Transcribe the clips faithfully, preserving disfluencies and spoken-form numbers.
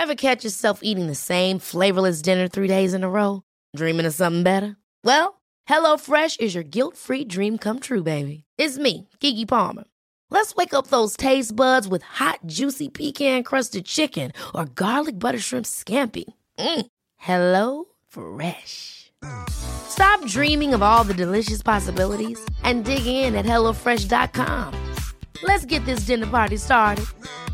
Ever catch yourself eating the same flavorless dinner three days in a row? Dreaming of something better? Well, HelloFresh is your guilt-free dream come true, baby. It's me, Keke Palmer. Let's wake up those taste buds with hot, juicy pecan-crusted chicken or garlic butter shrimp scampi. Mm. Hello Fresh. Stop dreaming of all the delicious possibilities and dig in at hello fresh dot com. Let's get this dinner party started.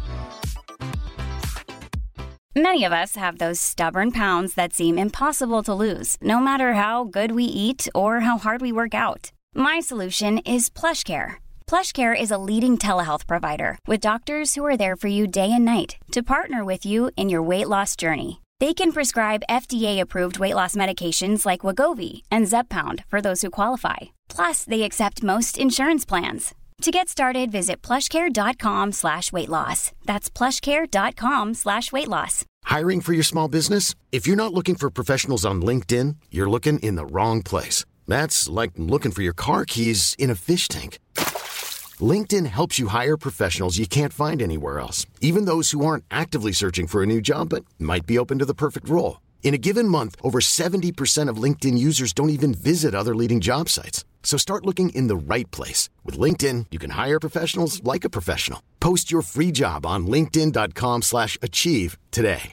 Many of us have those stubborn pounds that seem impossible to lose, no matter how good we eat or how hard we work out. My solution is PlushCare. PlushCare is a leading telehealth provider with doctors who are there for you day and night to partner with you in your weight loss journey. They can prescribe F D A-approved weight loss medications like Wegovy and Zepbound for those who qualify. Plus, they accept most insurance plans. To get started, visit plushcare.com slash weight loss. That's plushcare.com slash weight loss. Hiring for your small business? If you're not looking for professionals on LinkedIn, you're looking in the wrong place. That's like looking for your car keys in a fish tank. LinkedIn helps you hire professionals you can't find anywhere else, even those who aren't actively searching for a new job but might be open to the perfect role. In a given month, over seventy percent of LinkedIn users don't even visit other leading job sites. So start looking in the right place. With LinkedIn, you can hire professionals like a professional. Post your free job on linkedin.com slash achieve today.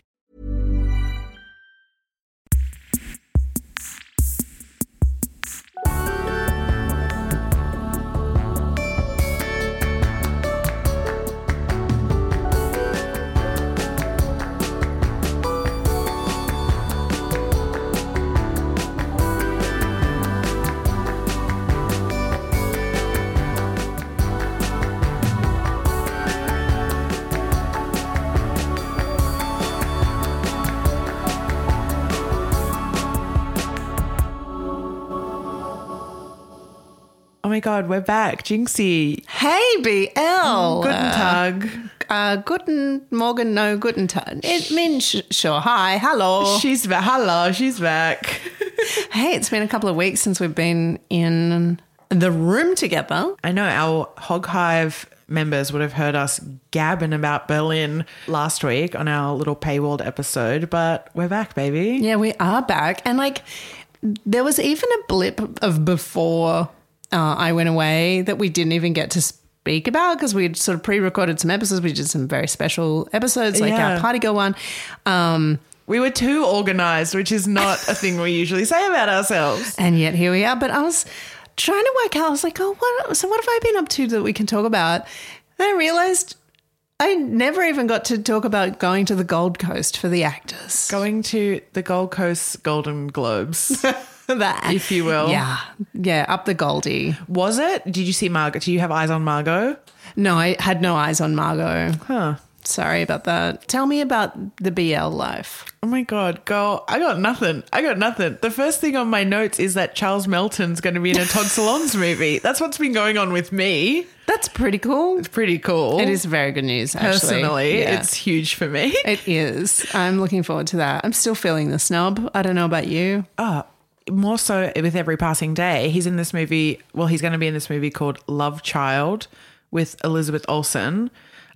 Oh my God, we're back. Jinxie. Hey, B L. Guten Tag. Uh, guten Morgen, no, guten Tag. It means sh- sure. Hi, hello. She's back. Hello, she's back. Hey, it's been a couple of weeks since we've been in the room together. I know our Hog Hive members would have heard us gabbing about Berlin last week on our little paywalled episode, but we're back, baby. Yeah, we are back. And like, there was even a blip of before uh, I went away that we didn't even get to speak about because we'd sort of pre-recorded some episodes. We did some very special episodes, like Yeah. our Party Girl one. Um, We were too organised, which is not a thing we usually say about ourselves. and yet here we are. But I was trying to work out, I was like, oh, what? So what have I been up to that we can talk about? And I realised I never even got to talk about going to the Gold Coast for the actors. Going to the Gold Coast Golden Globes, that, if you will. Yeah. Yeah, up the Goldie. Was it? Did you see Margot? Do you have eyes on Margot? No, I had no eyes on Margot. Huh. Sorry about that. Tell me about the B L life. Oh my God, girl, I got nothing. I got nothing. The first thing on my notes is that Charles Melton's going to be in a Todd Solondz movie. That's what's been going on with me. That's pretty cool. It's pretty cool. It is very good news, actually. Personally, Yeah. it's huge for me. It is. I'm looking forward to that. I'm still feeling the snub. I don't know about you. Oh, more so with every passing day. He's in this movie. Well, he's going to be in this movie called Love Child with Elizabeth Olsen.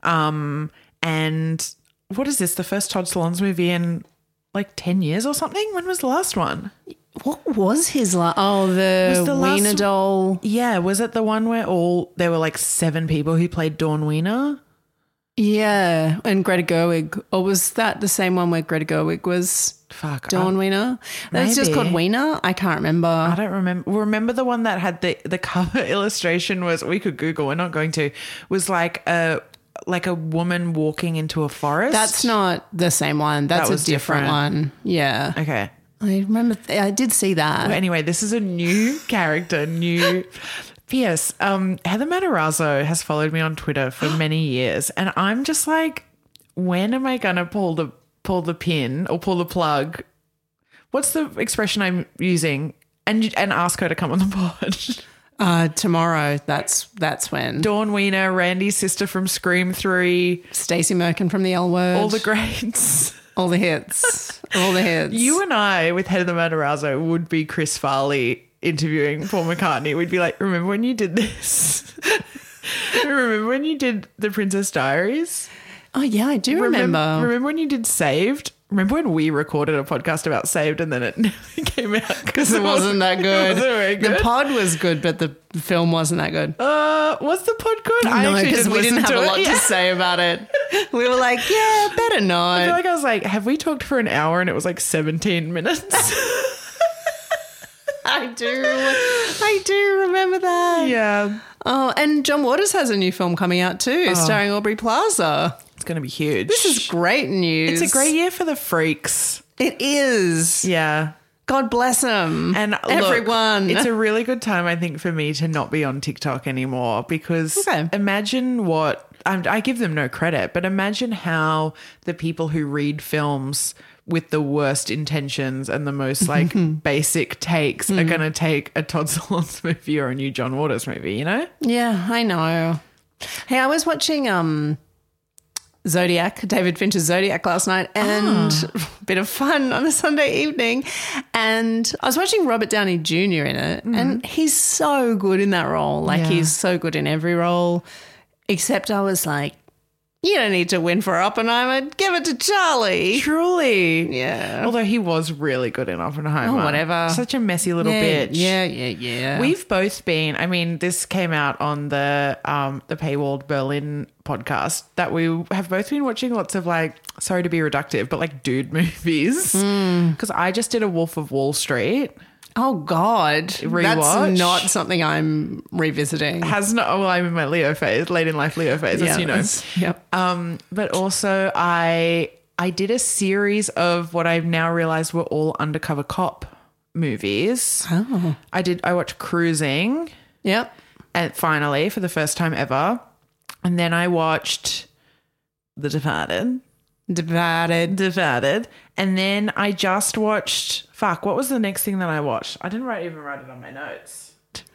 Um, and what is this? The first Todd Solondz movie in like ten years or something? When was the last one? What was his last? Oh, the, Was the last- Wiener doll. Yeah, was it the one where all there were like seven people who played Dawn Wiener? Yeah, and Greta Gerwig. Or was that the same one where Greta Gerwig was Fuck, Dawn I- Wiener? That's just maybe. called Wiener? I can't remember. I don't remember. Remember the one that had the the cover illustration was, we could Google, we're not going to, was like a like a woman walking into a forest. That's not the same one. That's That was a different, different. one. Yeah. Okay. I remember. Th- I did see that. Well, anyway, this is a new character, new. P S. Um, Heather Matarazzo has followed me on Twitter for many years, and I'm just like, when am I gonna pull the pull the pin or pull the plug? What's the expression I'm using? And and ask her to come on the pod. Uh, tomorrow. That's that's when. Dawn Wiener, Randy's sister from Scream three, Stacey Merkin from the L Word. all the greats. all the hits. all the hits. You and I with Heather Matarazzo would be Chris Farley interviewing Paul McCartney. We'd be like, remember when you did this? Remember when you did The Princess Diaries? Oh, yeah, I do remember. Remember, remember when you did Saved? Remember when we recorded a podcast about Saved and then it never came out Because it wasn't that good. It wasn't very good. The pod was good, but the film wasn't that good. Uh, was the pod good? I No, actually because we listen didn't have to a it. lot Yeah. to say about it. We were like, yeah, better I feel not. like I was like, have we talked for an hour and it was like seventeen minutes? I do. I do remember that. Yeah. Oh, and John Waters has a new film coming out too, starring Aubrey Plaza. It's going to be huge. This is great news. It's a great year for the freaks. It is. Yeah. God bless them. And look, everyone. it's a really good time, I think, for me to not be on TikTok anymore because Okay. imagine what I, I give them no credit, but imagine how the people who read films with the worst intentions and the most like basic takes are going to take a Todd Solondz movie or a new John Waters movie, you know? Yeah, I know. Hey, I was watching um Zodiac, David Fincher's Zodiac last night, and a bit of fun on a Sunday evening. And I was watching Robert Downey Junior in it, and he's so good in that role. Like, Yeah. he's so good in every role, except I was like, you don't need to win for Oppenheimer. Give it to Charlie. Truly. Yeah. Although he was really good in Oppenheimer. Oh, whatever. Such a messy little yeah, bitch. Yeah, yeah, yeah. We've both been, I mean, this came out on the um the Paywalled Berlin podcast that we have both been watching lots of like, sorry to be reductive, but like dude movies. Because I just did a Wolf of Wall Street. Oh, God. Rewatch. That's not something I'm revisiting. Has not, well, I'm in my Leo phase, late in life Leo phase, as you know. that's- Yep. Um, but also I I did a series of what I've now realized were all undercover cop movies. Oh. I did I watched Cruising Yep. and finally for the first time ever. And then I watched The Departed. Divided. Departed. And then I just watched fuck, what was the next thing that I watched? I didn't write even write it on my notes.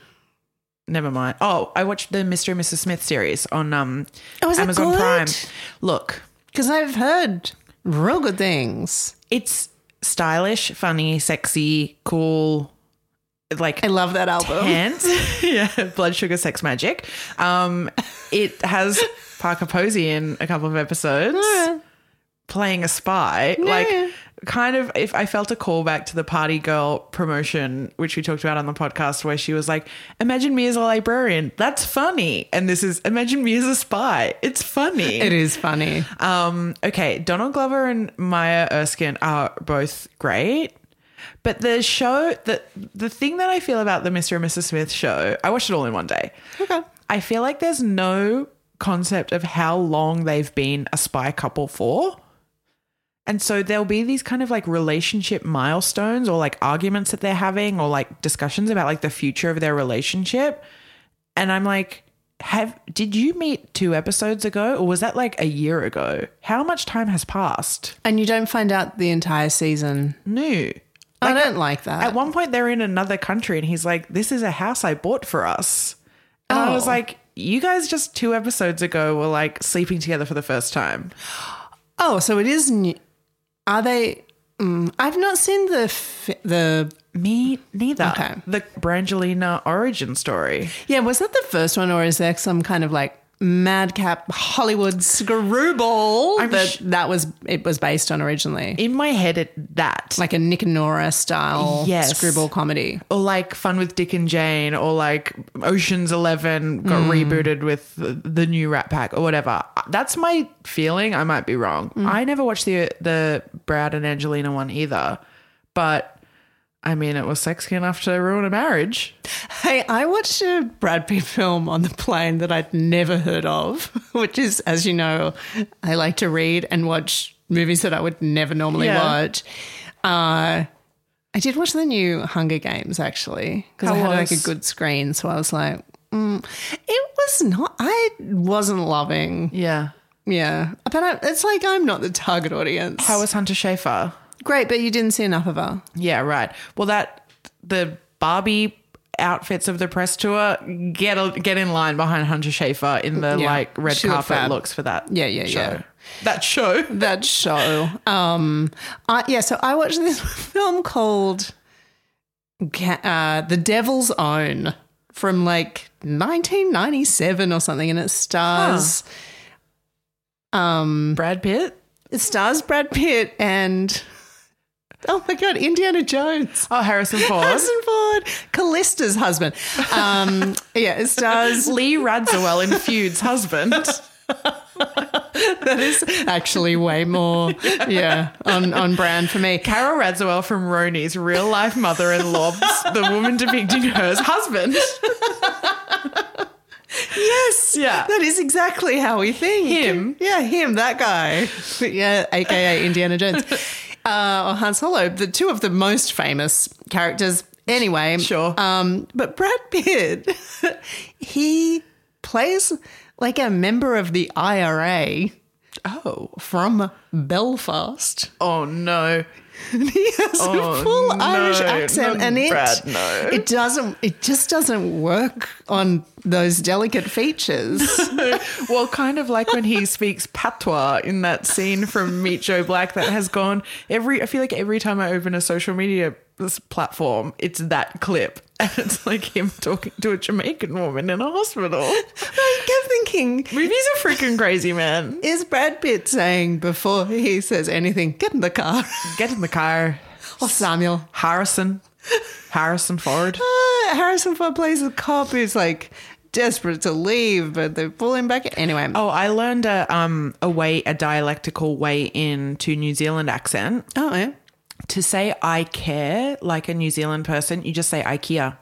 Never mind. Oh, I watched the Mister and Missus Smith series on um Oh, is it Amazon good? Prime. Look, Because I've heard real good things. it's stylish, funny, sexy, cool, like I love that album. tense. Yeah, Blood Sugar Sex Magic. Um, it has Parker Posey in a couple of episodes Yeah. playing a spy. Like, kind of, if I felt a callback to the Party Girl promotion, which we talked about on the podcast, where she was like, imagine me as a librarian. That's funny. And this is, imagine me as a spy. It's funny. It is funny. Um, okay, Donald Glover and Maya Erskine are both great. But the show, the, the thing that I feel about the Mister and Missus Smith show, I watched it all in one day. Okay. I feel like there's no concept of how long they've been a spy couple for. And so there'll be these kind of like relationship milestones or like arguments that they're having or like discussions about like the future of their relationship. And I'm like, have did you meet two episodes ago or was that like a year ago? How much time has passed? And you don't find out the entire season. No. I Like, don't like that. At one point they're in another country and he's like, this is a house I bought for us. And I was Oh. like, you guys just two episodes ago were like sleeping together for the first time. Oh, so it is new. Are they? Mm, I've not seen the fi- the. Me neither. Okay. The Brangelina origin story. Yeah, was that the first one, or is there some kind of like madcap Hollywood screwball I'm that sh- that was it was based on originally, In my head, it that. like a Nick and Nora style Yes. screwball comedy? or like Fun with Dick and Jane or like Ocean's Eleven got Hmm. rebooted with the, the new Rat Pack or whatever. That's my feeling. I might be wrong. Hmm. I never watched the the Brad and Angelina one either. But I mean, it was sexy enough to ruin a marriage. Hey, I watched a Brad Pitt film on the plane that I'd never heard of, which is, as you know, I like to read and watch movies that I would never normally Yeah. watch. Uh, I did watch the new Hunger Games, actually, because I How had like a was? good screen. So I was like, mm. It was not, I wasn't loving. Yeah. Yeah. But I, it's like I'm not the target audience. How was Hunter Schafer? Great, but you didn't see enough of her. Yeah, right. Well, that the Barbie outfits of the press tour get a, get in line behind Hunter Schafer in the Yeah, like red she looked carpet fab. looks for that. Yeah, yeah, show. yeah. That show. That show. Um, I, yeah, so I watched this film called Ca- uh, The Devil's Own from like nineteen ninety-seven or something, and it stars Um, Brad Pitt? it stars Brad Pitt and, oh my God, Indiana Jones. Oh, Harrison Ford. Harrison Ford, Callista's husband. Um, yeah, it stars. Lee Radziwill in Feud's husband. That is actually way more, yeah, on, on brand for me. Carol Radziwill from Roni's real life mother-in-law, the woman depicting her's husband. Yes, Yeah. that is exactly how we think. Him. Yeah, him, that guy. Yeah, A K A Indiana Jones. Uh, or Han Solo, the two of the most famous characters. Anyway. Sure. Um, but Brad Pitt, he plays like a member of the I R A. Oh. From Belfast. Oh, no. And he has Oh, a full no, Irish accent, not and it Brad, no. it doesn't it just doesn't work on those delicate features. Well, kind of like when he speaks patois in that scene from Meet Joe Black that has gone every, I feel like every time I open a social media this platform, it's that clip. And it's like him talking to a Jamaican woman in a hospital. I kept thinking, Movies are freaking crazy, man. is Brad Pitt saying before he says anything, get in the car? Get in the car. Or Samuel. Harrison. Harrison Ford. Uh, Harrison Ford plays a cop who's like desperate to leave, but they pull him back. Anyway. Oh, I learned a um a way a dialectical way into New Zealand accent. Oh, yeah. To say I care like a New Zealand person, you just say IKEA.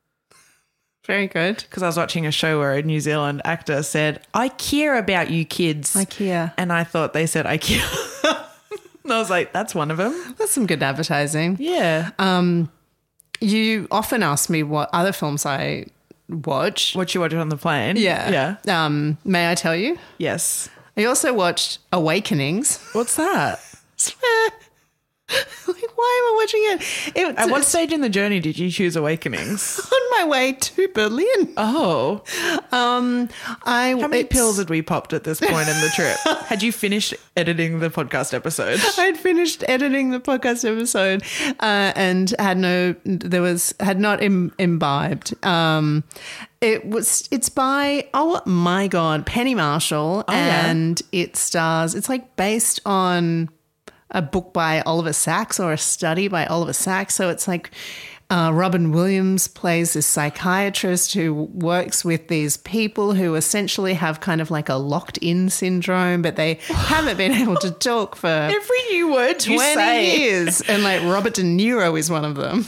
Very good. Because I was watching a show where a New Zealand actor said, I care about you kids. IKEA. And I thought they said IKEA. And I was like, that's one of them. That's some good advertising. Yeah. Um, you often ask me what other films I watch. What you watch on the plane. Yeah. Yeah. Um, may I tell you? Yes. I also watched Awakenings. What's that? Swear. Like, why am I watching it? it At what it's stage in the journey did you choose Awakenings? on my way to Berlin. Oh. Um, I How many it's- pills had we popped at this point in the trip? Had you finished editing the podcast episode? I had finished editing the podcast episode uh, and had no, there was had not Im- imbibed. Um, it was. It's by oh my god, Penny Marshall, yeah. and it stars. It's like based on a book by Oliver Sacks or a study by Oliver Sacks. So it's like uh, Robin Williams plays this psychiatrist who works with these people who essentially have kind of like a locked-in syndrome, but they haven't been able to talk for Every new word you twenty say. years. And like Robert De Niro is one of them.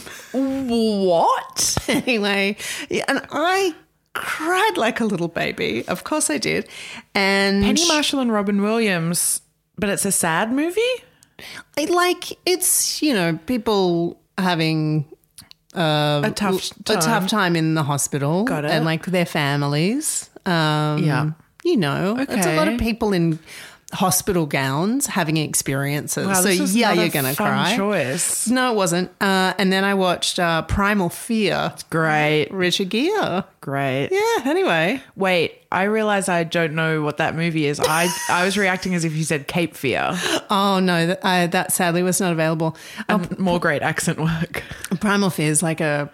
What? Anyway, yeah, and I cried like a little baby. Of course I did. And Penny Marshall and Robin Williams, but it's a sad movie? it, like it's, you know, people having uh, A tough a time. tough time in the hospital. Got it. And like their families. Um, Yeah. You know, it's a lot of Okay. people in hospital gowns having experiences. Wow, so this is yeah, not a you're going to fun cry. choice. No, it wasn't. Uh, and then I watched uh, Primal Fear. Great. Richard Gere. Great. Yeah, anyway. Wait, I realize I don't know what that movie is. I I was reacting as if you said Cape Fear. Oh, no, that, I, that sadly was not available. And more great accent work. Primal Fear is like a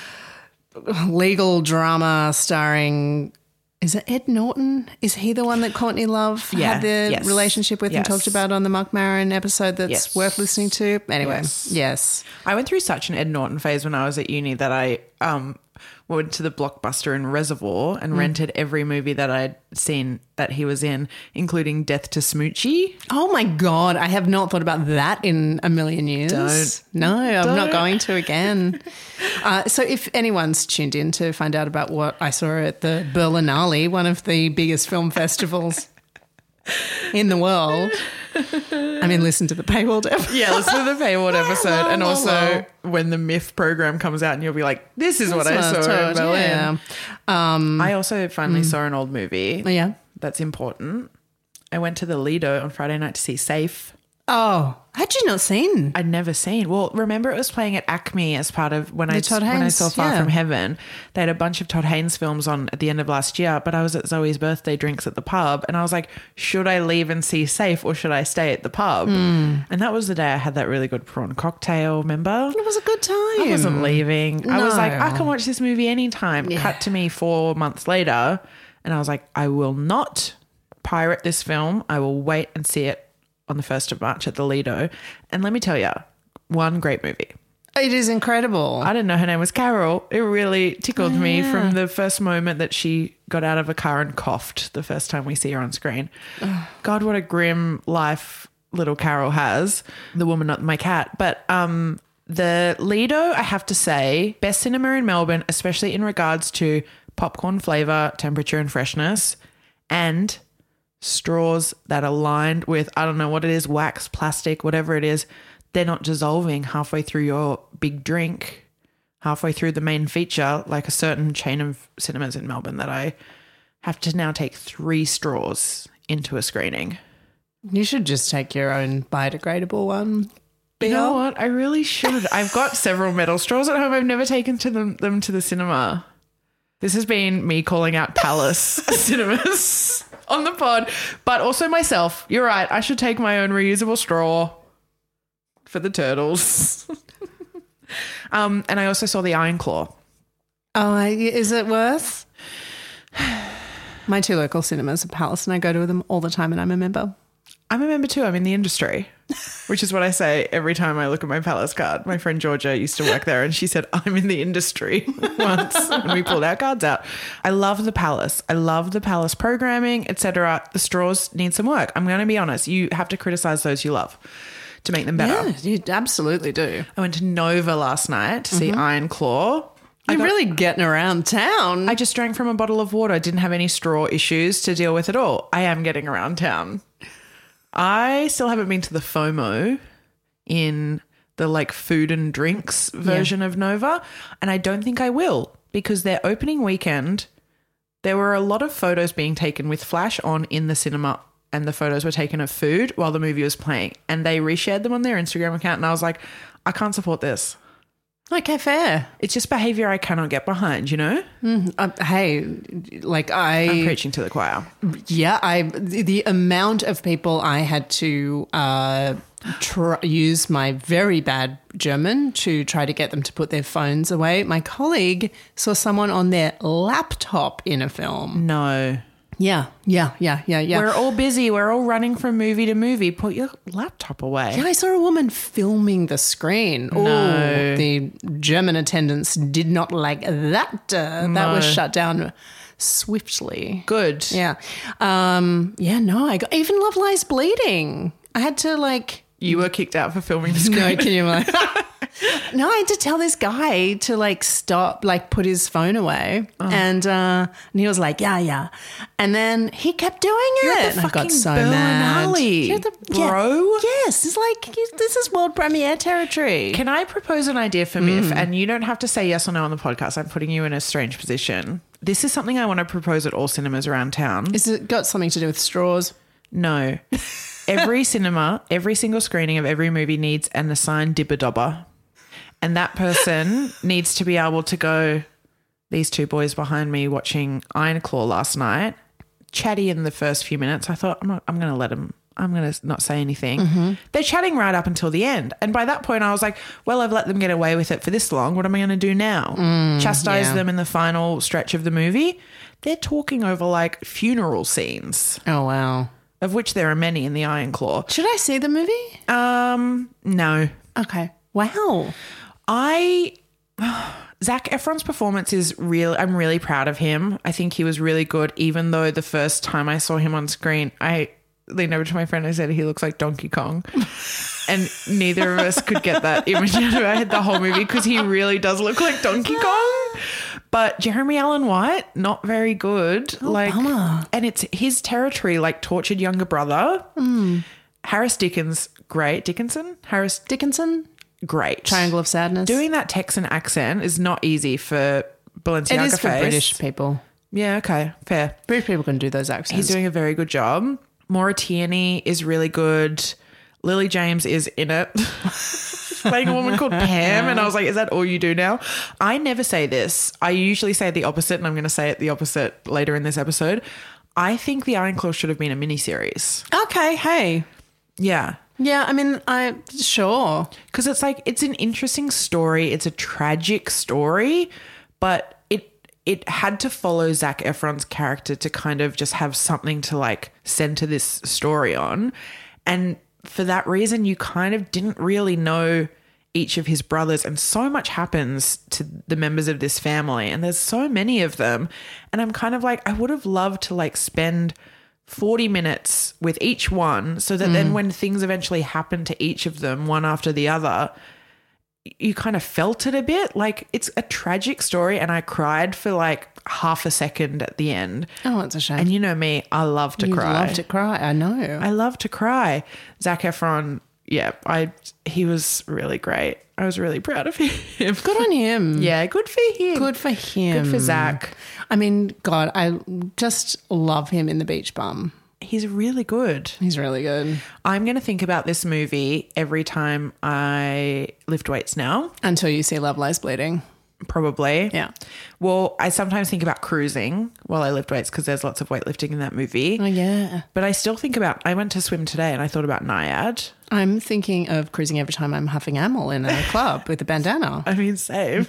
legal drama starring... Is it Ed Norton? Is he the one that Courtney Love Yeah, had the yes, relationship with and yes. talked about on the Mark Maron episode that's Yes. worth listening to? Anyway, Yes. yes. I went through such an Ed Norton phase when I was at uni that I um went to the Blockbuster in Reservoir and rented every movie that I'd seen that he was in, including Death to Smoochie. Oh my God, I have not thought about that in a million years. Don't. No, I'm Don't. not going to again. uh, so if anyone's tuned in to find out about what I saw at the Berlinale, one of the biggest film festivals in the world, I mean, listen to the paywalled episode. Yeah, listen to the Paywall episode. And Whoa, whoa, also when the Myth program comes out and you'll be like, this is what I That's saw what I in told, Berlin. yeah. Um, I also finally saw an old movie. yeah. That's important. I went to the Lido on Friday night to see Safe. Oh, had you not seen? I'd never seen. Well, remember it was playing at Acme as part of when I Todd when I Haynes, saw Far yeah. From Heaven. They had a bunch of Todd Haynes films on at the end of last year, but I was at Zoe's birthday drinks at the pub and I was like, should I leave and see Safe or should I stay at the pub? Mm. And that was the day I had that really good prawn cocktail, remember? It was a good time. I wasn't leaving. I was No. like, I can watch this movie anytime. Yeah. Cut to me four months later and I was like, I will not pirate this film. I will wait and see it on the first of March at the Lido. And let me tell you, one great movie. It is incredible. I didn't know her name was Carol. It really tickled Oh, me yeah. from the first moment that she got out of a car and coughed the first time we see her on screen. God, what a grim life little Carol has. The woman, not my cat. But um, the Lido, I have to say, best cinema in Melbourne, especially in regards to popcorn flavour, temperature and freshness, and straws that are lined with, I don't know what it is, wax, plastic, whatever it is. They're not dissolving halfway through your big drink, halfway through the main feature, like a certain chain of cinemas in Melbourne that I have to now take three straws into a screening. You should just take your own biodegradable one. You know what? I really should. I've got several metal straws at home. I've never taken to them, them to the cinema. This has been me calling out Palace Cinemas on the pod, but also myself. You're right. I should take my own reusable straw for the turtles. um, and I also saw the Iron Claw. Oh, I- is it worth? My two local cinemas are Palace and I go to them all the time and I'm a member. I'm a member too. I'm in the industry, which is what I say every time I look at my Palace card. My friend Georgia used to work there and she said, I'm in the industry once when we pulled our cards out. I love the Palace. I love the Palace programming, et cetera. The straws need some work. I'm going to be honest. You have to criticize those you love to make them better. Yeah, you absolutely do. I went to Nova last night to see Iron Claw. You're really getting around town. I just drank from a bottle of water. Didn't have any straw issues to deal with at all. I am getting around town. I still haven't been to the FOMO in the like food and drinks version of Nova. And I don't think I will because their opening weekend, there were a lot of photos being taken with flash on in the cinema and the photos were taken of food while the movie was playing. And they reshared them on their Instagram account. And I was like, I can't support this. Okay, fair. It's just behavior I cannot get behind, you know? Uh, hey, like I... I'm preaching to the choir. Yeah, I the, the amount of people I had to uh, try, use my very bad German to try to get them to put their phones away. My colleague saw someone on their laptop in a film. No. Yeah, yeah, yeah, yeah, yeah. We're all busy. We're all running from movie to movie. Put your laptop away. Yeah, I saw a woman filming the screen. No. Oh, the German attendants did not like that. Uh, that was shut down swiftly. Good. Yeah. Um, yeah, no, I got even Love Lies Bleeding. I had to like You were kicked out for filming the screen. No, can you imagine? No, I had to tell this guy to like stop, like put his phone away. Oh. And uh, and he was like, yeah, yeah. And then he kept doing it. You're the and I got fucking so Berlinale, mad. You're the, yeah, bro. yes, it's like, this is world premiere territory. Can I propose an idea for Miff? And you don't have to say yes or no on the podcast. I'm putting you in a strange position. This is something I want to propose at all cinemas around town. Is it got something to do with straws? No. Every cinema, every single screening of every movie needs an assigned dibber dobber. And that person needs to be able to go, these two boys behind me watching Iron Claw last night, chatty in the first few minutes. I thought, I'm not, I'm going to let them, I'm going to not say anything. Mm-hmm. They're chatting right up until the end. And by that point I was like, well, I've let them get away with it for this long. What am I going to do now? Mm, Chastise yeah. them in the final stretch of the movie? They're talking over like funeral scenes, Oh, wow. of which there are many in the Iron Claw. Should I see the movie? Um, no. Okay. Wow. I Zac Efron's performance is real. I'm really proud of him. I think he was really good, even though the first time I saw him on screen, I leaned over to my friend and I said he looks like Donkey Kong. And neither of us could get that image out of our head the whole movie because he really does look like Donkey Kong. But Jeremy Allen White, not very good. Oh, like, bummer. and it's his territory, like tortured younger brother. Mm. Harris Dickens, great. Dickinson? Harris Dickinson? Great. Triangle of Sadness. Doing that Texan accent is not easy for Balenciaga It is for face. British people. Yeah, okay, fair. British people can do those accents. He's doing a very good job. Maura Tierney is really good. Lily James is in it. She's playing a woman called Pam, and I was like, is that all you do now? I never say this. I usually say the opposite, and I'm going to say it the opposite later in this episode. I think The Iron Claw should have been a miniseries. Okay, hey. Yeah. Yeah, I mean, I sure. Because it's like, it's an interesting story. It's a tragic story, but it it had to follow Zac Efron's character to kind of just have something to like center this story on. And for that reason, you kind of didn't really know each of his brothers, and so much happens to the members of this family, and there's so many of them. And I'm kind of like, I would have loved to like spend forty minutes with each one so that mm. then when things eventually happen to each of them, one after the other, you kind of felt it a bit. Like, it's a tragic story, and I cried for like half a second at the end. Oh, it's a shame. And you know me, I love to you cry. love to cry. I know. I love to cry. Zac Efron, yeah, I he was really great. I was really proud of him. Good on him. Yeah, good for him. Good for him. Good for Zac. I mean, God, I just love him in The Beach Bum. He's really good. He's really good. I'm going to think about this movie every time I lift weights now. Until you see Love Lies Bleeding. Probably. Yeah. Well, I sometimes think about cruising while I lift weights because there's lots of weightlifting in that movie. Oh, yeah. But I still think about, I went to swim today and I thought about Naiad. I'm thinking of cruising every time I'm huffing amyl in a club with a bandana. I mean, same.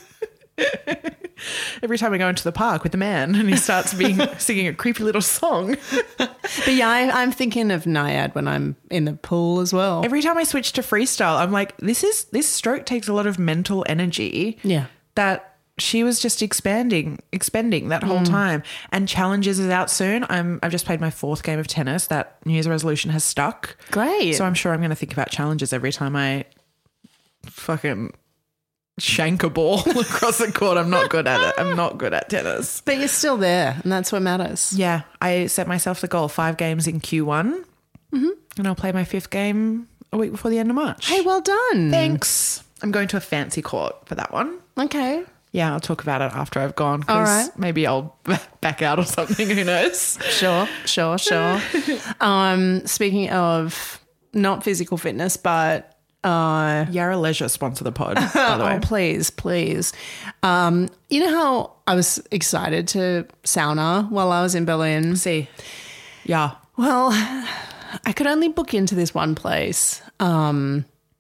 Every time I go into the park with the man and he starts being singing a creepy little song. But yeah, I, I'm thinking of Naiad when I'm in the pool as well. Every time I switch to freestyle, I'm like, this is this stroke takes a lot of mental energy. Yeah. That she was just expanding, expending that whole mm. time. And Challenges is out soon. I'm I've just played my fourth game of tennis. That New Year's resolution has stuck. Great. So I'm sure I'm going to think about Challenges every time I fucking shank a ball across the court. I'm not good at it. I'm not good at tennis. But you're still there, and that's what matters. Yeah. I set myself the goal, five games in Q one, mm-hmm. and I'll play my fifth game a week before the end of March. Hey, well done. Thanks. I'm going to a fancy court for that one. Okay. Yeah, I'll talk about it after I've gone. All right. Maybe I'll back out or something. Who knows? Sure, sure, sure. um, speaking of not physical fitness, but... Uh, Yarra Leisure sponsor the pod, by the way. Oh, please, please. Um, you know how I was excited to sauna while I was in Berlin? See. Yeah. Well, I could only book into this one place. Um,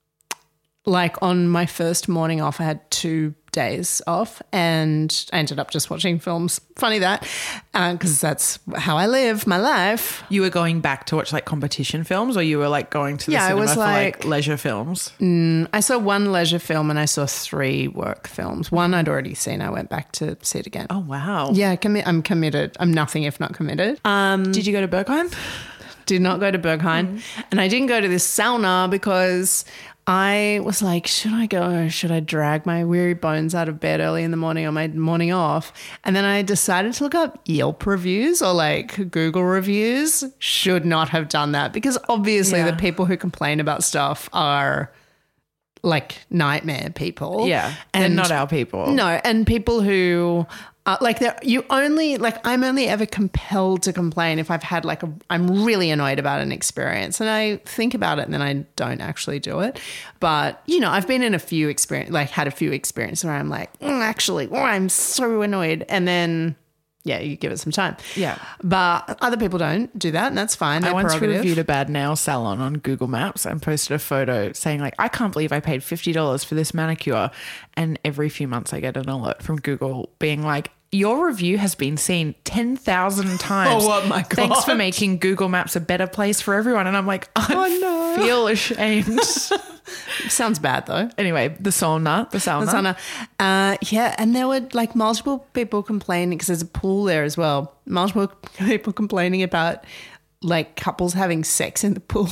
like on my first morning off, I had two days off and I ended up just watching films. Funny that, because uh, that's how I live my life. You were going back to watch like competition films, or you were like going to the yeah, cinema I was for like, like leisure films? Mm, I saw one leisure film and I saw three work films. One I'd already seen. I went back to see it again. Oh, wow. Yeah, commi- I'm committed. I'm nothing if not committed. Um, Did you go to Berghain? Did not go to Berghain. Mm. And I didn't go to this sauna because I was like, should I go or should I drag my weary bones out of bed early in the morning on my morning off? And then I decided to look up Yelp reviews or like Google reviews. Should not have done that because obviously yeah. the people who complain about stuff are like nightmare people. Yeah. And they're not our people. No. And people who... Uh, like there, you only like I'm only ever compelled to complain if I've had like a I'm really annoyed about an experience and I think about it and then I don't actually do it. But you know, I've been in a few experience like had a few experiences where I'm like mm, actually, oh, I'm so annoyed, and then yeah, you give it some time. Yeah, but other people don't do that, and that's fine. I once reviewed a bad nail salon on Google Maps and posted a photo saying like, I can't believe I paid fifty dollars for this manicure, and every few months I get an alert from Google being like, your review has been seen ten thousand times. Oh, my God. Thanks for making Google Maps a better place for everyone. And I'm like, I oh, no. feel ashamed. Sounds bad, though. Anyway, the sauna. The sauna. The sauna. Uh, yeah, and there were like multiple people complaining because there's a pool there as well. Multiple people complaining about like couples having sex in the pool.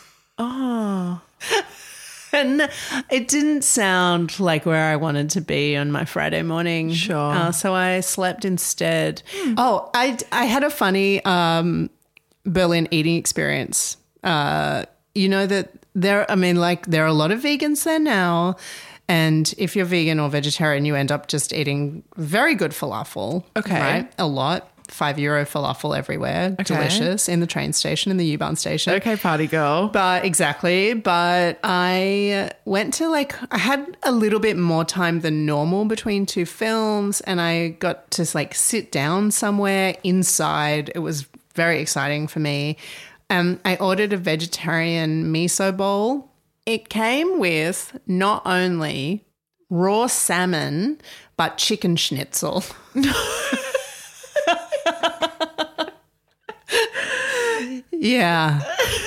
Oh. And it didn't sound like where I wanted to be on my Friday morning. Sure. Uh, so I slept instead. Mm. Oh, I, I had a funny um, Berlin eating experience. Uh, you know that there, I mean, like there are a lot of vegans there now. And if you're vegan or vegetarian, you end up just eating very good falafel. Okay. Right? A lot. Five euro falafel everywhere. Okay. Delicious. In the train station, in the U-Bahn station. Okay, party girl. But exactly. But I went to like, I had a little bit more time than normal between two films and I got to like sit down somewhere inside. It was very exciting for me. Um, I ordered a vegetarian miso bowl. It came with not only raw salmon, but chicken schnitzel. Yeah.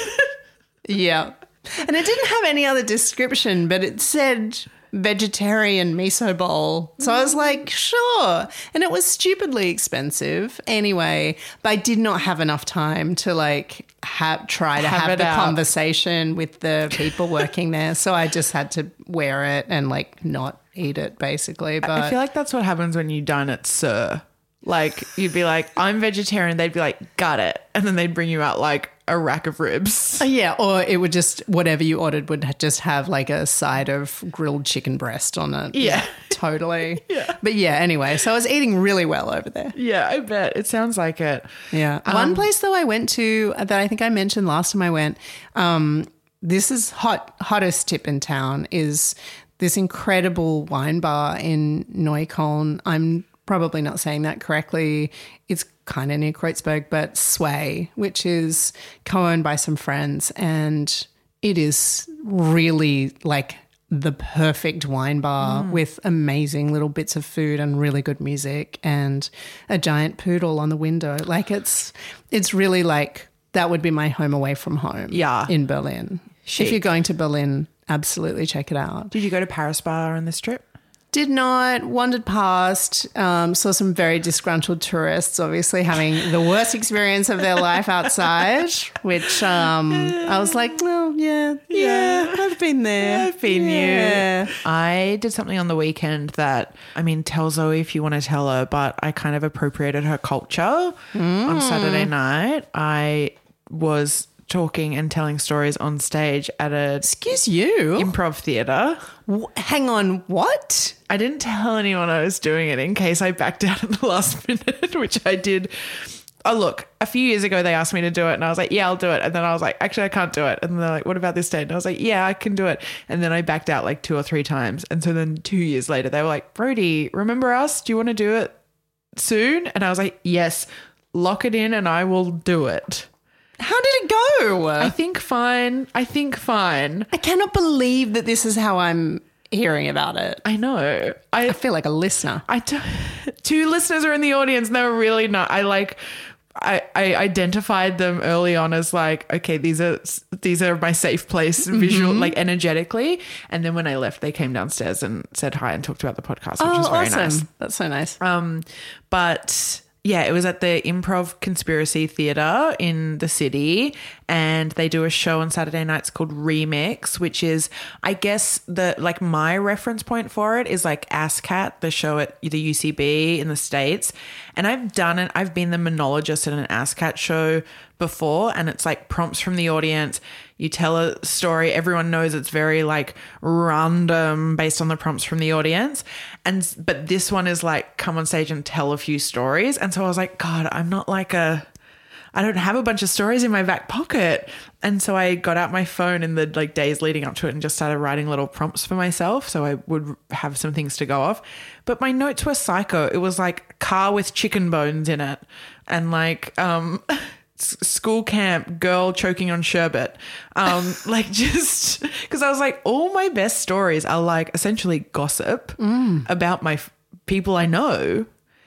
Yeah. And it didn't have any other description, but it said vegetarian miso bowl. So I was like, sure. And it was stupidly expensive anyway, but I did not have enough time to like have, try to Have have, it the out. conversation with the people working there. So I just had to wear it and like not eat it basically. But I feel like that's what happens when you dine at Sir. Like, you'd be like, I'm vegetarian. They'd be like, got it. And then they'd bring you out like a rack of ribs. yeah, or it would just, whatever you ordered would just have like a side of grilled chicken breast on it. Yeah. Totally. Yeah. But yeah, anyway, so I was eating really well over there. Yeah, I bet. It sounds like it. Yeah. Um, One place though I went to that I think I mentioned last time I went, um, this is hot, hottest tip in town is this incredible wine bar in Neukölln. I'm probably not saying that correctly. It's kind of near Kreuzberg, but Sway, which is co-owned by some friends. And it is really like the perfect wine bar Mm. with amazing little bits of food and really good music and a giant poodle on the window. Like it's, it's really like, that would be my home away from home. Yeah. In Berlin. Chic. If you're going to Berlin, absolutely check it out. Did you go to Paris Bar on this trip? Did not, wandered past, um, saw some very disgruntled tourists, obviously having the worst experience of their life outside, which um, I was like, well, yeah, yeah, I've been there. I've been yeah. you. I did something on the weekend that, I mean, tell Zoe if you want to tell her, but I kind of appropriated her culture. On Saturday night, I was talking and telling stories on stage at a Excuse you. improv theatre. W- hang on, what? I didn't tell anyone I was doing it in case I backed out at the last minute, which I did. Oh, look, a few years ago they asked me to do it and I was like, yeah, I'll do it. And then I was like, actually, I can't do it. And they're like, what about this date? And I was like, yeah, I can do it. And then I backed out like two or three times. And so then two years later, they were like, Brody, remember us? Do you want to do it soon? And I was like, yes, lock it in and I will do it. How did it go? I think fine. I think fine. I cannot believe that this is how I'm hearing about it. I know. I I feel like a listener. I t- two listeners are in the audience and they were really not. I like, I, I identified them early on as like, okay, these are these are my safe place, visual, like energetically. And then when I left, they came downstairs and said hi and talked about the podcast, which was very awesome. nice. That's so nice. Um, but yeah, it was at the Improv Conspiracy Theatre in the city, and they do a show on Saturday nights called Remix, which is, I guess, the like my reference point for it is like ASCAT, the show at the U C B in the States. And I've done it. I've been the monologist at an ASCAT show before, and it's like prompts from the audience. You tell a story. Everyone knows it's very like random based on the prompts from the audience. And but this one is like come on stage and tell a few stories. And so I was like, God, I'm not like a, I don't have a bunch of stories in my back pocket. And so I got out my phone in the like days leading up to it and just started writing little prompts for myself. So I would have some things to go off. But my notes were psycho. It was like car with chicken bones in it and like, um, school camp, girl choking on sherbet. Um, like just because I was like, all my best stories are like essentially gossip mm. about my f- people I know.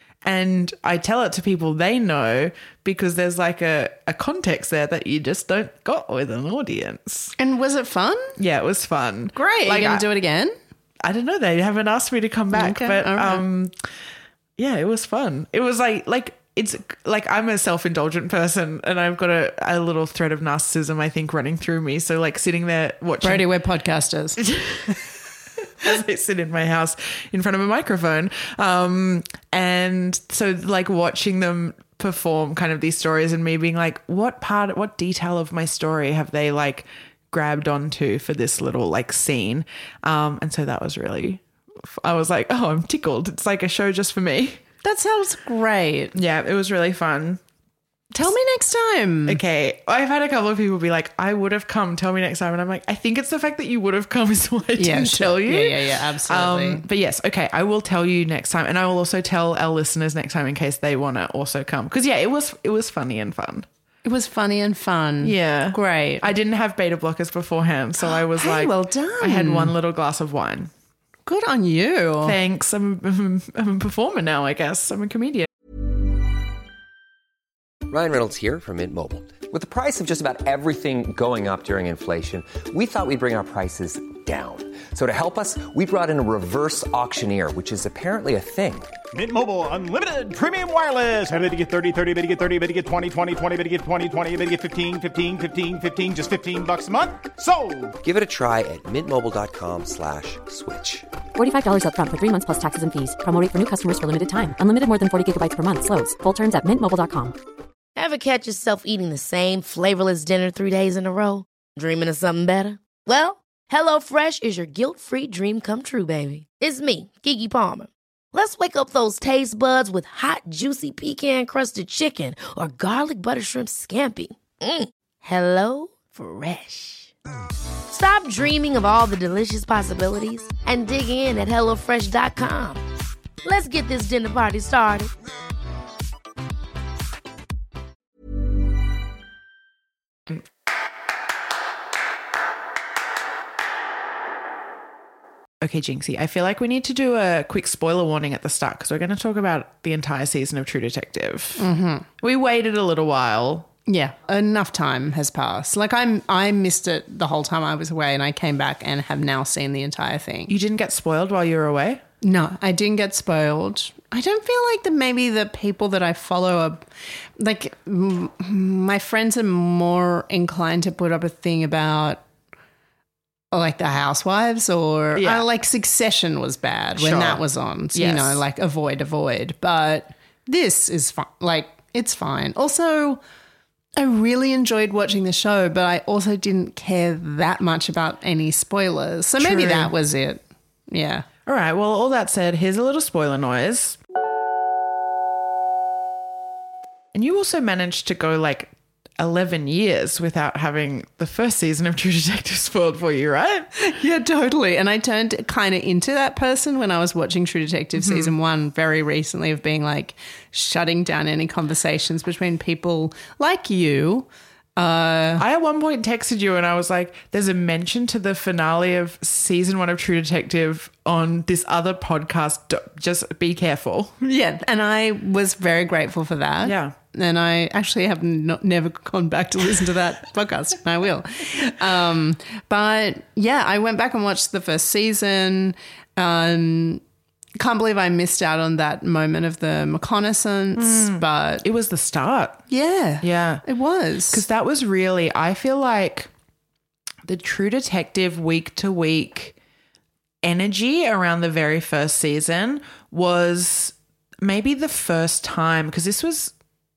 And I tell it to people they know because there's like a, a context there that you just don't got with an audience. And was it fun? Yeah, it was fun. Great. Like, Are you going I- to do it again? I don't know. They haven't asked me to come back, Okay, but all right. um, yeah, it was fun. It was like like it's like I'm a self-indulgent person, and I've got a, a little thread of narcissism, I think, running through me. So like sitting there watching Brody, we're podcasters. as I sit in my house in front of a microphone, um, and so like watching them perform kind of these stories, and me being like, what part, what detail of my story have they like grabbed onto for this little like scene, um, and so that was really. I was like, oh, I'm tickled. It's like a show just for me. That sounds great. Yeah, it was really fun. Tell me next time. Okay, I've had a couple of people be like, I would have come, tell me next time. And I'm like, I think it's the fact that you would have come is why I didn't Yeah, sure. tell you. Yeah, yeah, yeah, absolutely. Um, but yes, okay, I will tell you next time. And I will also tell our listeners next time in case they want to also come. Because yeah, it was it was funny and fun. It was funny and fun. Yeah. Great. I didn't have beta blockers beforehand. So I was Hey, like, well done. I had one little glass of wine. Good on you. Thanks. I'm, I'm, I'm a performer now, I guess. I'm a comedian. Ryan Reynolds here from Mint Mobile. With the price of just about everything going up during inflation, we thought we'd bring our prices down. So to help us, we brought in a reverse auctioneer, which is apparently a thing. Mint Mobile Unlimited Premium Wireless. How to get thirty, thirty, how to get thirty, how to get twenty, twenty, twenty, how to get twenty, twenty, how to get fifteen, fifteen, fifteen, fifteen, just fifteen bucks a month? Sold! Give it a try at mintmobile.com slash switch. forty-five dollars up front for three months plus taxes and fees. Promo rate for new customers for limited time. Unlimited more than forty gigabytes per month. Slows full terms at mint mobile dot com. Ever catch yourself eating the same flavorless dinner three days in a row? Dreaming of something better? Well, HelloFresh is your guilt-free dream come true, baby. It's me, Keke Palmer. Let's wake up those taste buds with hot, juicy pecan-crusted chicken or garlic butter shrimp scampi. Mm. Hello Fresh. Stop dreaming of all the delicious possibilities and dig in at hello fresh dot com. Let's get this dinner party started. Okay, Jinxie, I feel like we need to do a quick spoiler warning at the start because we're going to talk about the entire season of True Detective. Mm-hmm. We waited a little while. Yeah, enough time has passed. Like I'm, I missed it the whole time I was away, and I came back and have now seen the entire thing. You didn't get spoiled while you were away? No, I didn't get spoiled. I don't feel like that. Maybe the people that I follow are like m- my friends are more inclined to put up a thing about. Or like the Housewives or yeah. uh, like Succession was bad when Sure. that was on. So, Yes. you know, like avoid, avoid. But this is fine. Like it's fine. Also, I really enjoyed watching the show, but I also didn't care that much about any spoilers. So maybe True. that was it. Yeah. All right. Well, all that said, here's a little spoiler noise. And you also managed to go like eleven years without having the first season of True Detective spoiled for you, right? Yeah, totally. And I turned kind of into that person when I was watching True Detective Mm-hmm. season one very recently, of being like shutting down any conversations between people like you. Uh, I at one point texted you and I was like, there's a mention to the finale of season one of True Detective on this other podcast. D- Just be careful. yeah. And I was very grateful for that. Yeah. And I actually have not, never gone back to listen to that podcast. And I will. Um, but yeah, I went back and watched the first season. Um, can't believe I missed out on that moment of the reconnaissance, but It was the start. yeah, Yeah. it was. Because that was really, I feel like the True Detective week to week energy around the very first season was maybe the first time, because this was,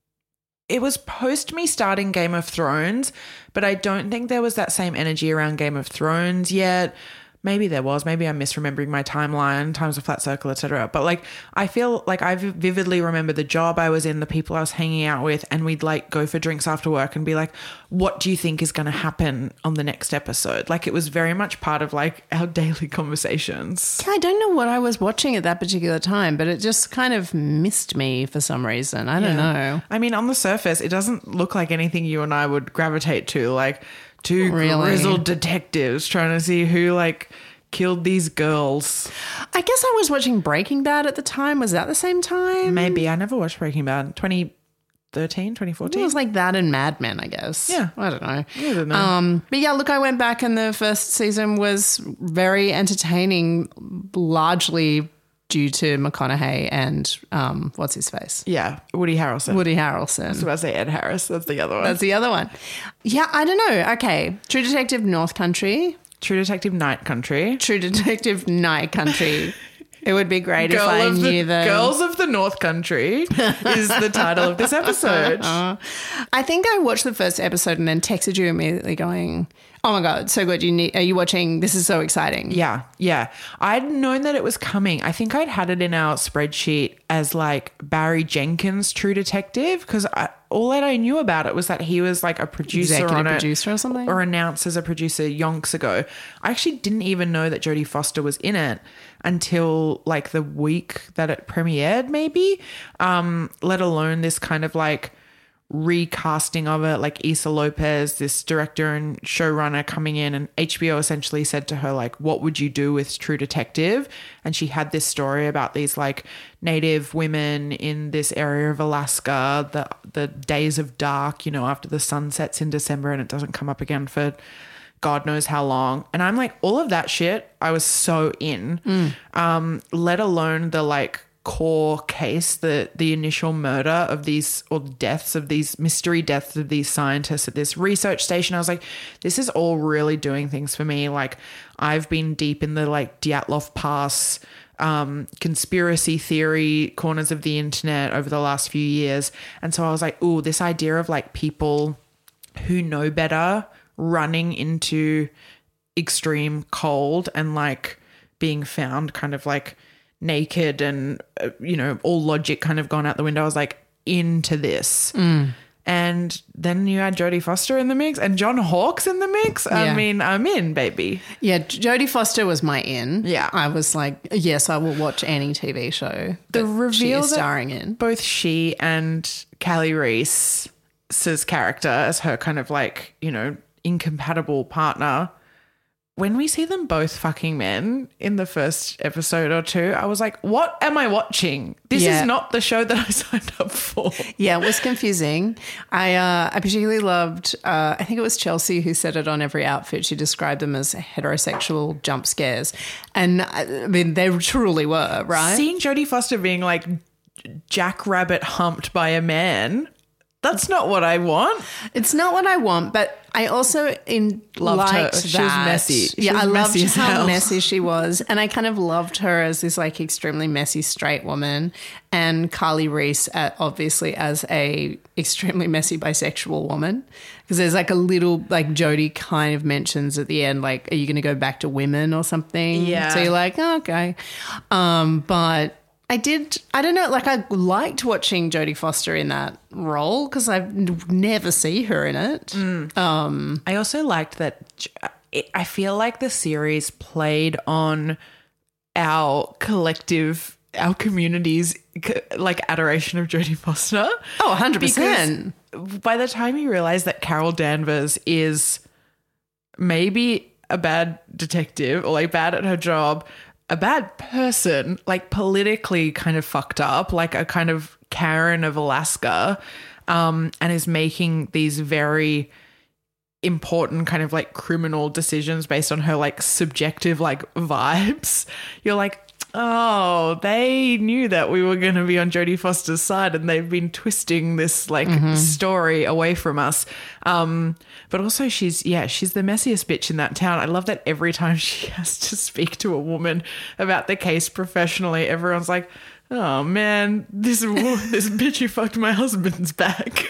it was post me starting Game of Thrones, but I don't think there was that same energy around Game of Thrones yet. Maybe there was. Maybe I'm misremembering my timeline, Times of Flat Circle, et cetera. But like, I feel like I vividly remember the job I was in, the people I was hanging out with, and we'd like go for drinks after work and be like, what do you think is going to happen on the next episode? Like, it was very much part of like our daily conversations. I don't know what I was watching at that particular time, but it just kind of missed me for some reason. I don't know. I mean, on the surface, it doesn't look like anything you and I would gravitate to. Like, two Really? grizzled detectives trying to see who like killed these girls. I guess I was watching Breaking Bad at the time. Was that the same time? Maybe. I never watched Breaking Bad. twenty thirteen, twenty fourteen? It was like that and Mad Men, I guess. Yeah. I don't know. I don't know. Um, but yeah, look, I went back and the first season was very entertaining, largely due to McConaughey and um, what's his face? Yeah, Woody Harrelson. Woody I was Harrelson. about to say Ed Harris. That's the other one. That's the other one. Yeah, I don't know. Okay. True Detective North Country. True Detective Night Country. True Detective Night Country. It would be great Girl if I of the, knew the Girls of the North Country is the title of this episode. I think I watched the first episode and then texted you immediately going, oh my God, so good. You need, are you watching? This is so exciting. Yeah, yeah. I'd known that it was coming. I think I'd had it in our spreadsheet as like Barry Jenkins True Detective, because all that I knew about it was that he was like a producer Executive on it. producer or something? Or announced as a producer yonks ago. I actually didn't even know that Jodie Foster was in it until like the week that it premiered, maybe, um, let alone this kind of like recasting of it, like Issa Lopez, this director and showrunner coming in, and H B O essentially said to her, like, what would you do with True Detective? And she had this story about these like native women in this area of Alaska, the the days of dark, you know, after the sun sets in December and it doesn't come up again for God knows how long. And I'm like, all of that shit, I was so in, mm. um, let alone the like core case, the the initial murder of these, or deaths of these, mystery deaths of these scientists at this research station. I was like, this is all really doing things for me. Like, I've been deep in the like Dyatlov Pass um, conspiracy theory corners of the internet over the last few years. And so I was like, ooh, this idea of like people who know better running into extreme cold and like being found kind of like naked and, uh, you know, all logic kind of gone out the window. I was like, into this. Mm. And then you add Jodie Foster in the mix and John Hawkes in the mix. Yeah. I mean, I'm in, baby. Yeah, Jodie Foster was my in. Yeah. I was like, yes, I will watch any T V show that the reveal she is starring in. Both she and Callie Reese's character as her kind of like, you know, incompatible partner, when we see them both fucking men in the first episode or two, I was like, what am I watching? This yeah. is not the show that I signed up for. Yeah, it was confusing. I uh, I particularly loved, uh, I think it was Chelsea who said it on every outfit. She described them as heterosexual jump scares. And I mean, they truly were, right? Seeing Jodie Foster being like jackrabbit humped by a man, that's not what I want. It's not what I want, but I also in loved her. Liked she that. was messy. She yeah, was I messy loved as how hell. messy she was, and I kind of loved her as this like extremely messy straight woman, and Carly Reese at, obviously as a extremely messy bisexual woman. Because there's like a little like Jodie kind of mentions at the end, like, are you going to go back to women or something? Yeah. So you're like, oh, okay, um, but. I did, I don't know, like I liked watching Jodie Foster in that role because I never see her in it. Mm. Um, I also liked that I feel like the series played on our collective, our community's like adoration of Jodie Foster. Oh, one hundred percent. Because by the time you realize that Carol Danvers is maybe a bad detective or like bad at her job, a bad person, like politically kind of fucked up, like a kind of Karen of Alaska, um, and is making these very important kind of like criminal decisions based on her like subjective like vibes. You're like, oh, they knew that we were going to be on Jodie Foster's side and they've been twisting this like mm-hmm. story away from us. Um, but also she's, yeah, she's the messiest bitch in that town. I love that every time she has to speak to a woman about the case professionally, everyone's like, oh man, this, this bitch who fucked my husband's back.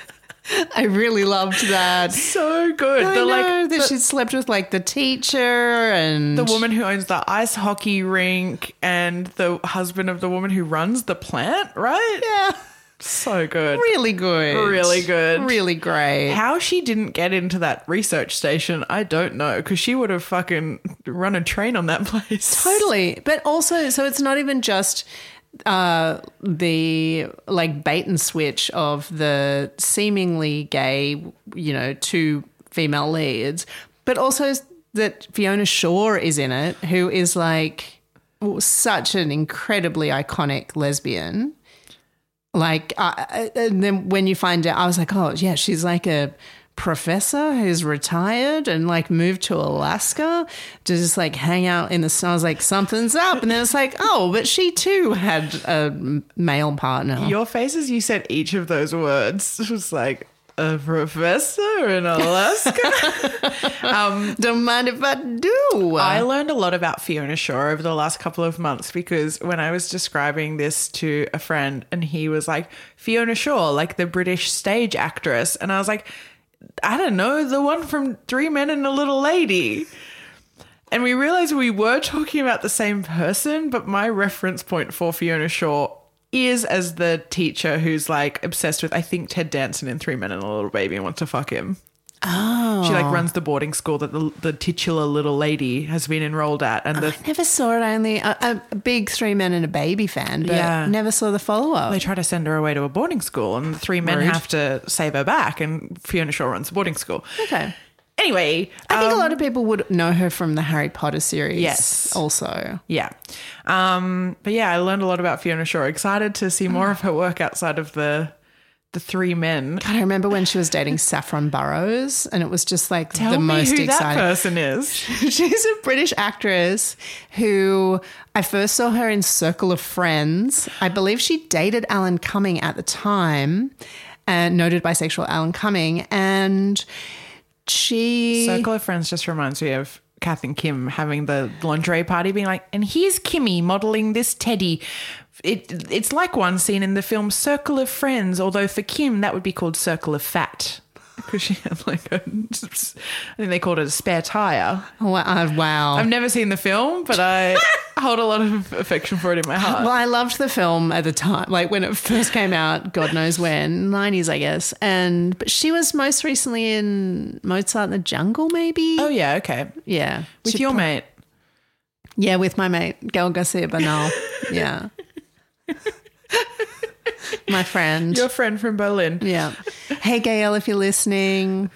I really loved that. So good. I the, know like, that the, she slept with like the teacher and the woman who owns the ice hockey rink and the husband of the woman who runs the plant, right? Yeah. So good. Really good. Really good. Really great. How she didn't get into that research station, I don't know, because she would have fucking run a train on that place. Totally. But also, so it's not even just uh the like bait and switch of the seemingly gay, you know, two female leads, but also that Fiona Shaw is in it, who is like such an incredibly iconic lesbian. Like, uh, and then when you find out, I was like, oh yeah, she's like a professor who's retired and like moved to Alaska to just like hang out in the sun. I was like, something's up. And then it's like, oh, but she too had a male partner. Your face as you said each of those words was like, a professor in Alaska. um, Don't mind if I do. I learned a lot about Fiona Shaw over the last couple of months because when I was describing this to a friend and he was like, Fiona Shaw, like the British stage actress. And I was like, I don't know, the one from Three Men and a Little Lady. And we realized we were talking about the same person, but my reference point for Fiona Shaw is as the teacher who's like obsessed with, I think, Ted Danson in Three Men and a Little Baby and wants to fuck him. Oh. She like runs the boarding school that the, the titular little lady has been enrolled at. And the, I never saw it. Only a, a big Three Men and a Baby fan, but Yeah. never saw the follow-up. they try to send her away to a boarding school and the three men Rude. have to save her back and Fiona Shaw runs the boarding school. Okay. Anyway. I think um, a lot of people would know her from the Harry Potter series. Yes. Also. Yeah. Um, but yeah, I learned a lot about Fiona Shaw. Excited to see more of her work outside of the the three men. God, I remember when she was dating Saffron Burrows, and it was just like Tell the me most who exciting. that person is. She's a British actress who I first saw her in Circle of Friends. I believe she dated Alan Cumming at the time, and noted bisexual Alan Cumming, and she Circle of Friends just reminds me of Kath and Kim having the lingerie party being like, and here's Kimmy modelling this teddy. It It's like one scene in the film Circle of Friends, although for Kim that would be called Circle of Fat. Because she had like a, I think they called it a spare tire. Wow, uh, wow. I've never seen the film, but I hold a lot of affection for it in my heart. Well, I loved the film at the time, like when it first came out, God knows when, nineties, I guess. And but she was most recently in Mozart in the Jungle, maybe. Oh yeah, okay. Yeah, With She your pro- mate. Yeah, with my mate Gail Garcia Bernal. Yeah, my friend. Your friend from Berlin. Yeah. Hey, Gail, if you're listening.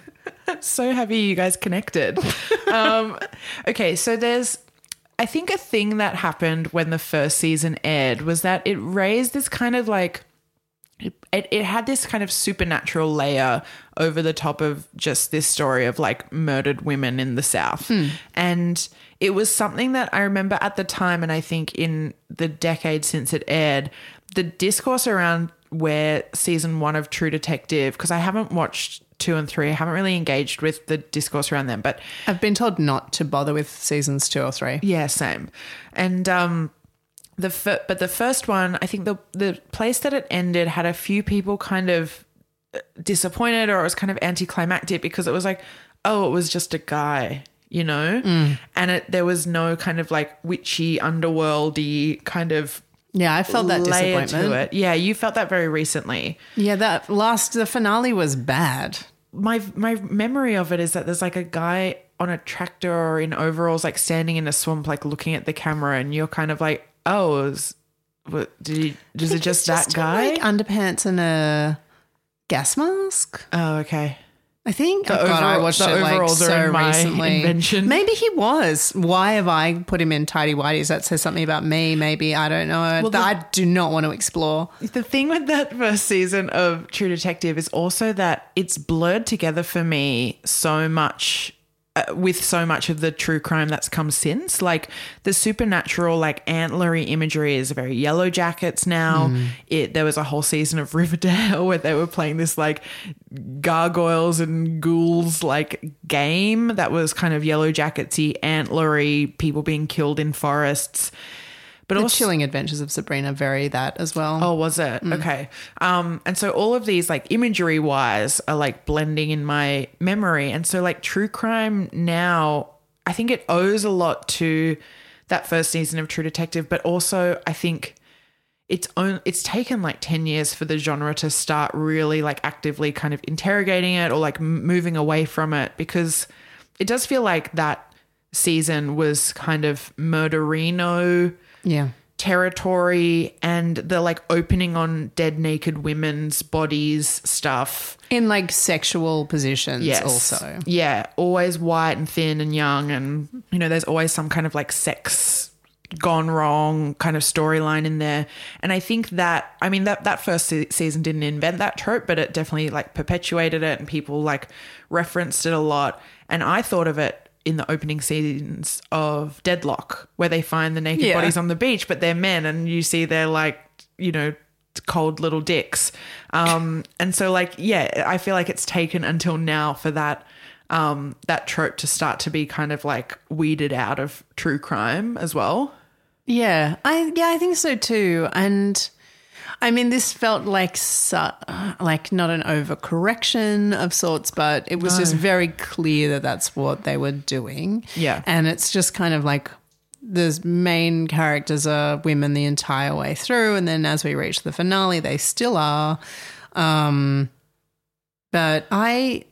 So happy you guys connected. um, okay, so there's, I think a thing that happened when the first season aired was that it raised this kind of like, it, it had this kind of supernatural layer over the top of just this story of like murdered women in the South. Hmm. And it was something that I remember at the time, and I think in the decade since it aired, the discourse around where season one of True Detective, because I haven't watched two and three, I haven't really engaged with the discourse around them, but I've been told not to bother with seasons two or three. yeah, same. And um, the fir- but the first one, I think the the place that it ended had a few people kind of disappointed, or it was kind of anticlimactic because it was like, oh, it was just a guy, you know, Mm. and it there was no kind of like witchy underworldy kind of Yeah, I felt that layer disappointment. to it. Yeah, you felt that very recently. Yeah, that last, the finale was bad. My my memory of it is that there's like a guy on a tractor or in overalls, like standing in a swamp, like looking at the camera, and you're kind of like, oh, is, what, did he, is it just that Just guy? Like underpants and a gas mask. Oh, okay. I think. The oh God, I overall- watched the it like overalls are so in my recently. invention. Maybe he was. Why have I put him in tidy whities? That says something about me. Maybe I don't know. Well, that the- I do not want to explore. The thing with that first season of True Detective is also that it's blurred together for me so much uh, with so much of the true crime that's come since. Like the supernatural, like antlery imagery is very Yellow Jackets now. Mm. It there was a whole season of Riverdale where they were playing this like gargoyles and ghouls like game that was kind of Yellow Jacketsy, antlery, people being killed in forests. But The also, Chilling Adventures of Sabrina vary that as well. Oh, was it? Okay. Um, and so all of these like imagery wise are like blending in my memory. And so like true crime now, I think it owes a lot to that first season of True Detective, but also I think it's own, it's taken like ten years for the genre to start really like actively kind of interrogating it or like m- moving away from it, because it does feel like that season was kind of murderino Yeah. territory and the like opening on dead naked women's bodies stuff. In like sexual positions Yes. also. Yeah. Always white and thin and young. And, you know, there's always some kind of like sex gone wrong kind of storyline in there. And I think that, I mean, that, that first se- season didn't invent that trope, but it definitely like perpetuated it and people like referenced it a lot. And I thought of it in the opening scenes of Deadlock, where they find the naked Yeah. bodies on the beach, but they're men and you see they're like, you know, cold little dicks. Um, and so like, yeah, I feel like it's taken until now for that, um, that trope to start to be kind of like weeded out of true crime as well. Yeah. I yeah, I think so too. And I mean, this felt like su- like not an overcorrection of sorts, but it was just very clear that that's what they were doing. Yeah. And it's just kind of like the main characters are women the entire way through, and then as we reach the finale, they still are. Um, but I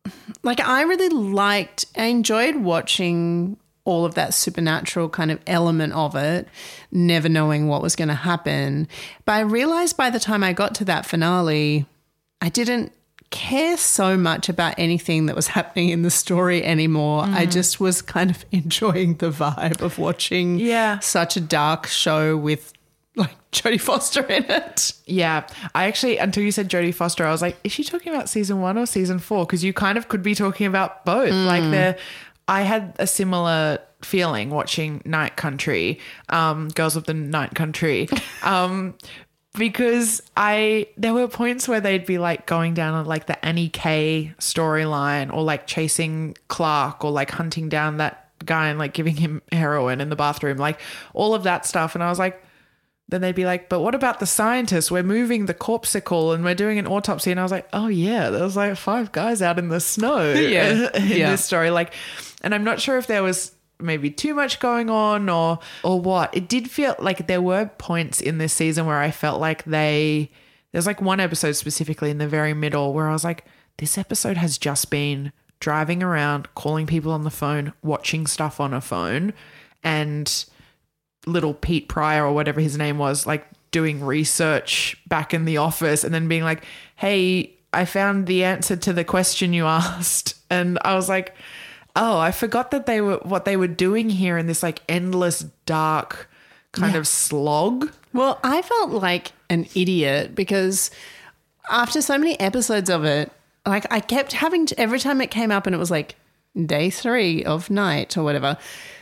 like I really liked, I enjoyed watching all of that supernatural kind of element of it, never knowing what was going to happen. But I realized by the time I got to that finale, I didn't care so much about anything that was happening in the story anymore. Mm. I just was kind of enjoying the vibe of watching yeah. such a dark show with like Jodie Foster in it. Yeah. I actually, until you said Jodie Foster, I was like, is she talking about season one or season four? Because you kind of could be talking about both. Mm. Like the, I had a similar feeling watching Night Country, um, Girls of the Night Country, um, because I there were points where they'd be like going down on like the Annie Kay storyline, or like chasing Clark, or like hunting down that guy and like giving him heroin in the bathroom, like all of that stuff. And I was like, then they'd be like, but what about the scientists? We're moving the corpsicle and we're doing an autopsy. And I was like, oh yeah, there was like five guys out in the snow yeah. in yeah. this story. Like, and I'm not sure if there was maybe too much going on or or what. It did feel like there were points in this season where I felt like they, there's like one episode specifically in the very middle where I was like, this episode has just been driving around, calling people on the phone, watching stuff on a phone, and little Pete Pryor or whatever his name was, like doing research back in the office and then being like, hey, I found the answer to the question you asked. And I was like, oh, I forgot that they were what they were doing here in this like endless dark kind yeah. of slog. Well, I felt like an idiot because after so many episodes of it, like I kept having to, every time it came up and it was like day three of night or whatever,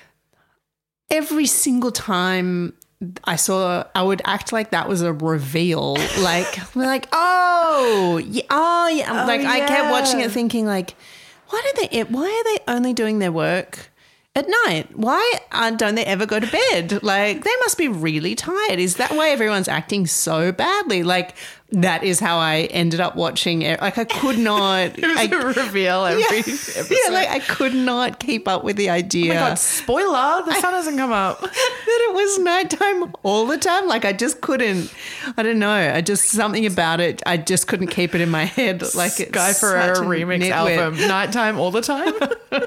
every single time I saw, I would act like that was a reveal. Like, like, oh, yeah, oh, yeah. Oh, like yeah. I kept watching it thinking like, why do they, why are they only doing their work at night? Why aren't, don't they ever go to bed? Like, they must be really tired. Is that why everyone's acting so badly? Like, that is how I ended up watching it. Like, I could not. It was I, a reveal every yeah, episode. Yeah, like I could not keep up with the idea. Oh my God, spoiler, the sun hasn't come up. That it was nighttime all the time. Like, I just couldn't, I don't know. I just, something about it, I just couldn't keep it in my head. Like, it's Guy Ferrero such a remix nitwit. album, nighttime all the time.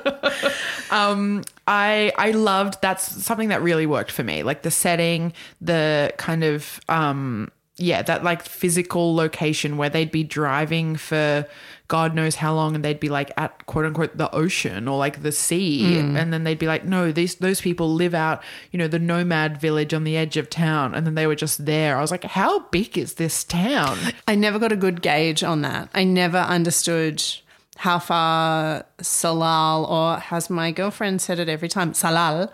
um, I I loved, that's something that really worked for me. Like the setting, the kind of, um, yeah, that like physical location where they'd be driving for God knows how long and they'd be like at quote unquote the ocean or like the sea. Mm. And then they'd be like, no, these those people live out, you know, the nomad village on the edge of town. And then they were just there. I was like, how big is this town? I never got a good gauge on that. I never understood how far Salal, or as my girlfriend said it every time, Salal.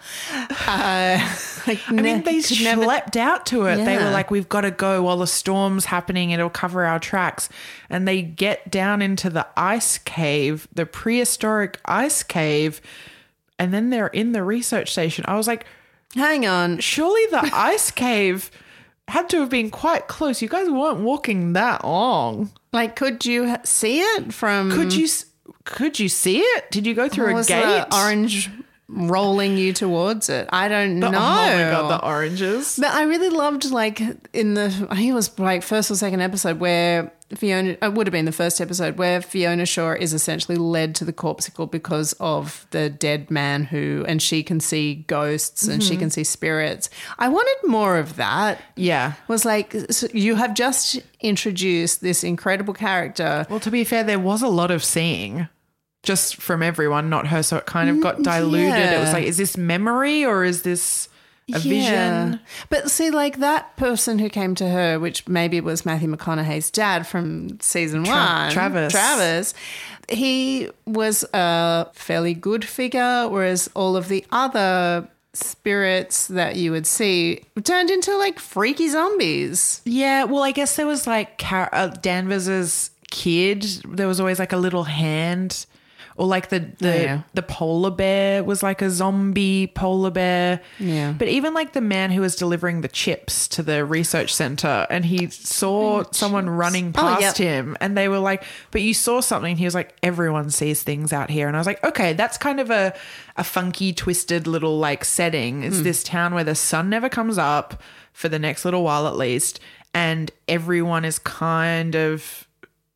Uh, like I mean, they schlepped never, out to it. Yeah. They were like, we've got to go while the storm's happening. It'll cover our tracks. And they get down into the ice cave, the prehistoric ice cave, and then they're in the research station. I was like, hang on. Surely the ice cave had to have been quite close. You guys weren't walking that long. Like, could you see it from? Could you? Could you see it? Did you go through was a gate? The orange rolling you towards it. I don't the, know. Oh my God, the oranges. But I really loved, like, in the, I think it was like first or second episode where Fiona, it would have been the first episode where Fiona Shaw is essentially led to the corpsicle because of the dead man who, and she can see ghosts and mm-hmm. she can see spirits. I wanted more of that. Yeah. It was like, so you have just introduced this incredible character. Well, to be fair, there was a lot of seeing. Just from everyone, not her. So it kind of got diluted. Yeah. It was like, is this memory or is this a yeah. vision? But see, like that person who came to her, which maybe was Matthew McConaughey's dad from season Tra- one. Travis. Travis. He was a fairly good figure, whereas all of the other spirits that you would see turned into like freaky zombies. Yeah. Well, I guess there was like Car- uh, Danvers's kid. There was always like a little hand. Or like the the, oh, yeah. the polar bear was like a zombie polar bear. Yeah. But even like the man who was delivering the chips to the research center and he saw someone running past oh, yep. him and they were like, but you saw something. He was like, everyone sees things out here. And I was like, okay, that's kind of a, a funky, twisted little like setting. It's mm. this town where the sun never comes up for the next little while at least. And everyone is kind of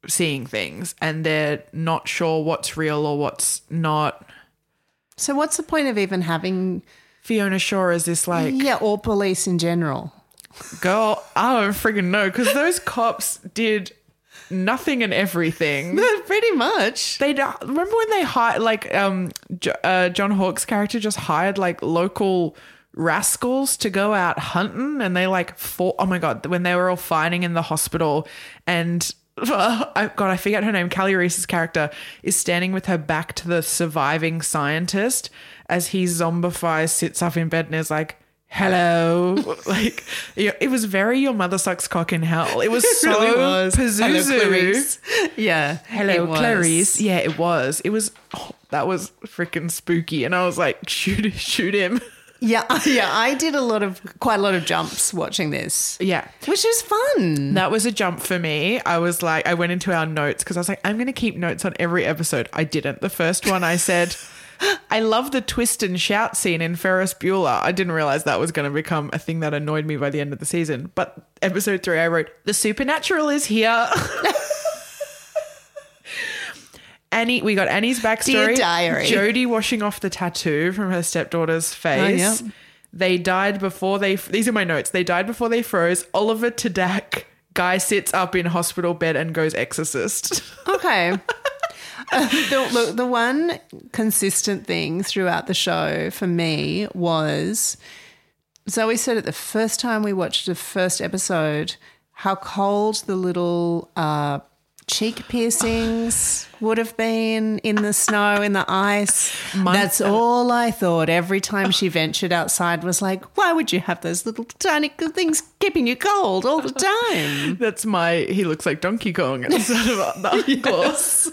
seeing things and they're not sure what's real or what's not. So what's the point of even having Fiona Shaw as this like... Yeah, or police in general. Girl, I don't friggin' know because those cops did nothing and everything. Pretty much. They remember when they hired like um J- uh, John Hawke's character just hired like local rascals to go out hunting and they like fought. Oh my God, when they were all fighting in the hospital and uh, I, God, I forget her name. Callie Reese's character is standing with her back to the surviving scientist as he zombifies, sits up in bed and is like, hello. Like, it was very Your Mother Sucks Cock in Hell. It was It so really was. Pazuzu. Hello, Clarice. Yeah. Hello, it was. Clarice. Yeah, it was. It was, oh, that was freaking spooky. And I was like, shoot, shoot him. Yeah, yeah. I did a lot of, quite a lot of jumps watching this. Yeah. Which is fun. That was a jump for me. I was like, I went into our notes because I was like, I'm going to keep notes on every episode. I didn't. The first one I said, I love the twist and shout scene in Ferris Bueller. I didn't realize that was going to become a thing that annoyed me by the end of the season. But episode three, I wrote, the supernatural is here. Annie, we got Annie's backstory. Dear diary. Jodie washing off the tattoo from her stepdaughter's face. Oh, yeah. They died before they, these are my notes. They died before they froze. Oliver Tadak, guy sits up in hospital bed and goes exorcist. Okay. Uh, the, look, the one consistent thing throughout the show for me was Zoe said it the first time we watched the first episode, how cold the little uh, cheek piercings would have been in the snow, in the ice. My- That's all I thought every time she ventured outside was like, why would you have those little tiny things keeping you cold all the time? That's my, he looks like Donkey Kong instead of the horse.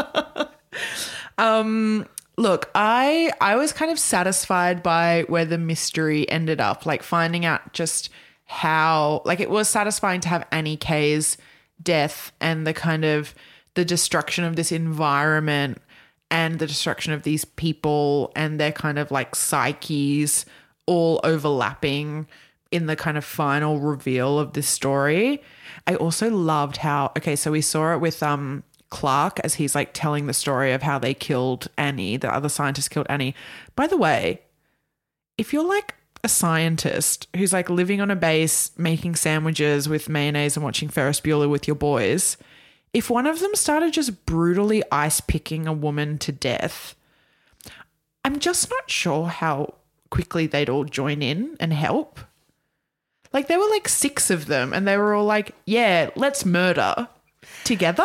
um, look, I I was kind of satisfied by where the mystery ended up, like finding out just how, like it was satisfying to have Annie K's death and the kind of the destruction of this environment and the destruction of these people and their kind of like psyches all overlapping in the kind of final reveal of this story. I also loved how, okay, so we saw it with um Clark as he's like telling the story of how they killed Annie, the other scientist killed Annie. By the way, if you're like a scientist who's like living on a base, making sandwiches with mayonnaise and watching Ferris Bueller with your boys, if one of them started just brutally ice picking a woman to death, I'm just not sure how quickly they'd all join in and help. Like there were like six of them and they were all like, yeah, let's murder together.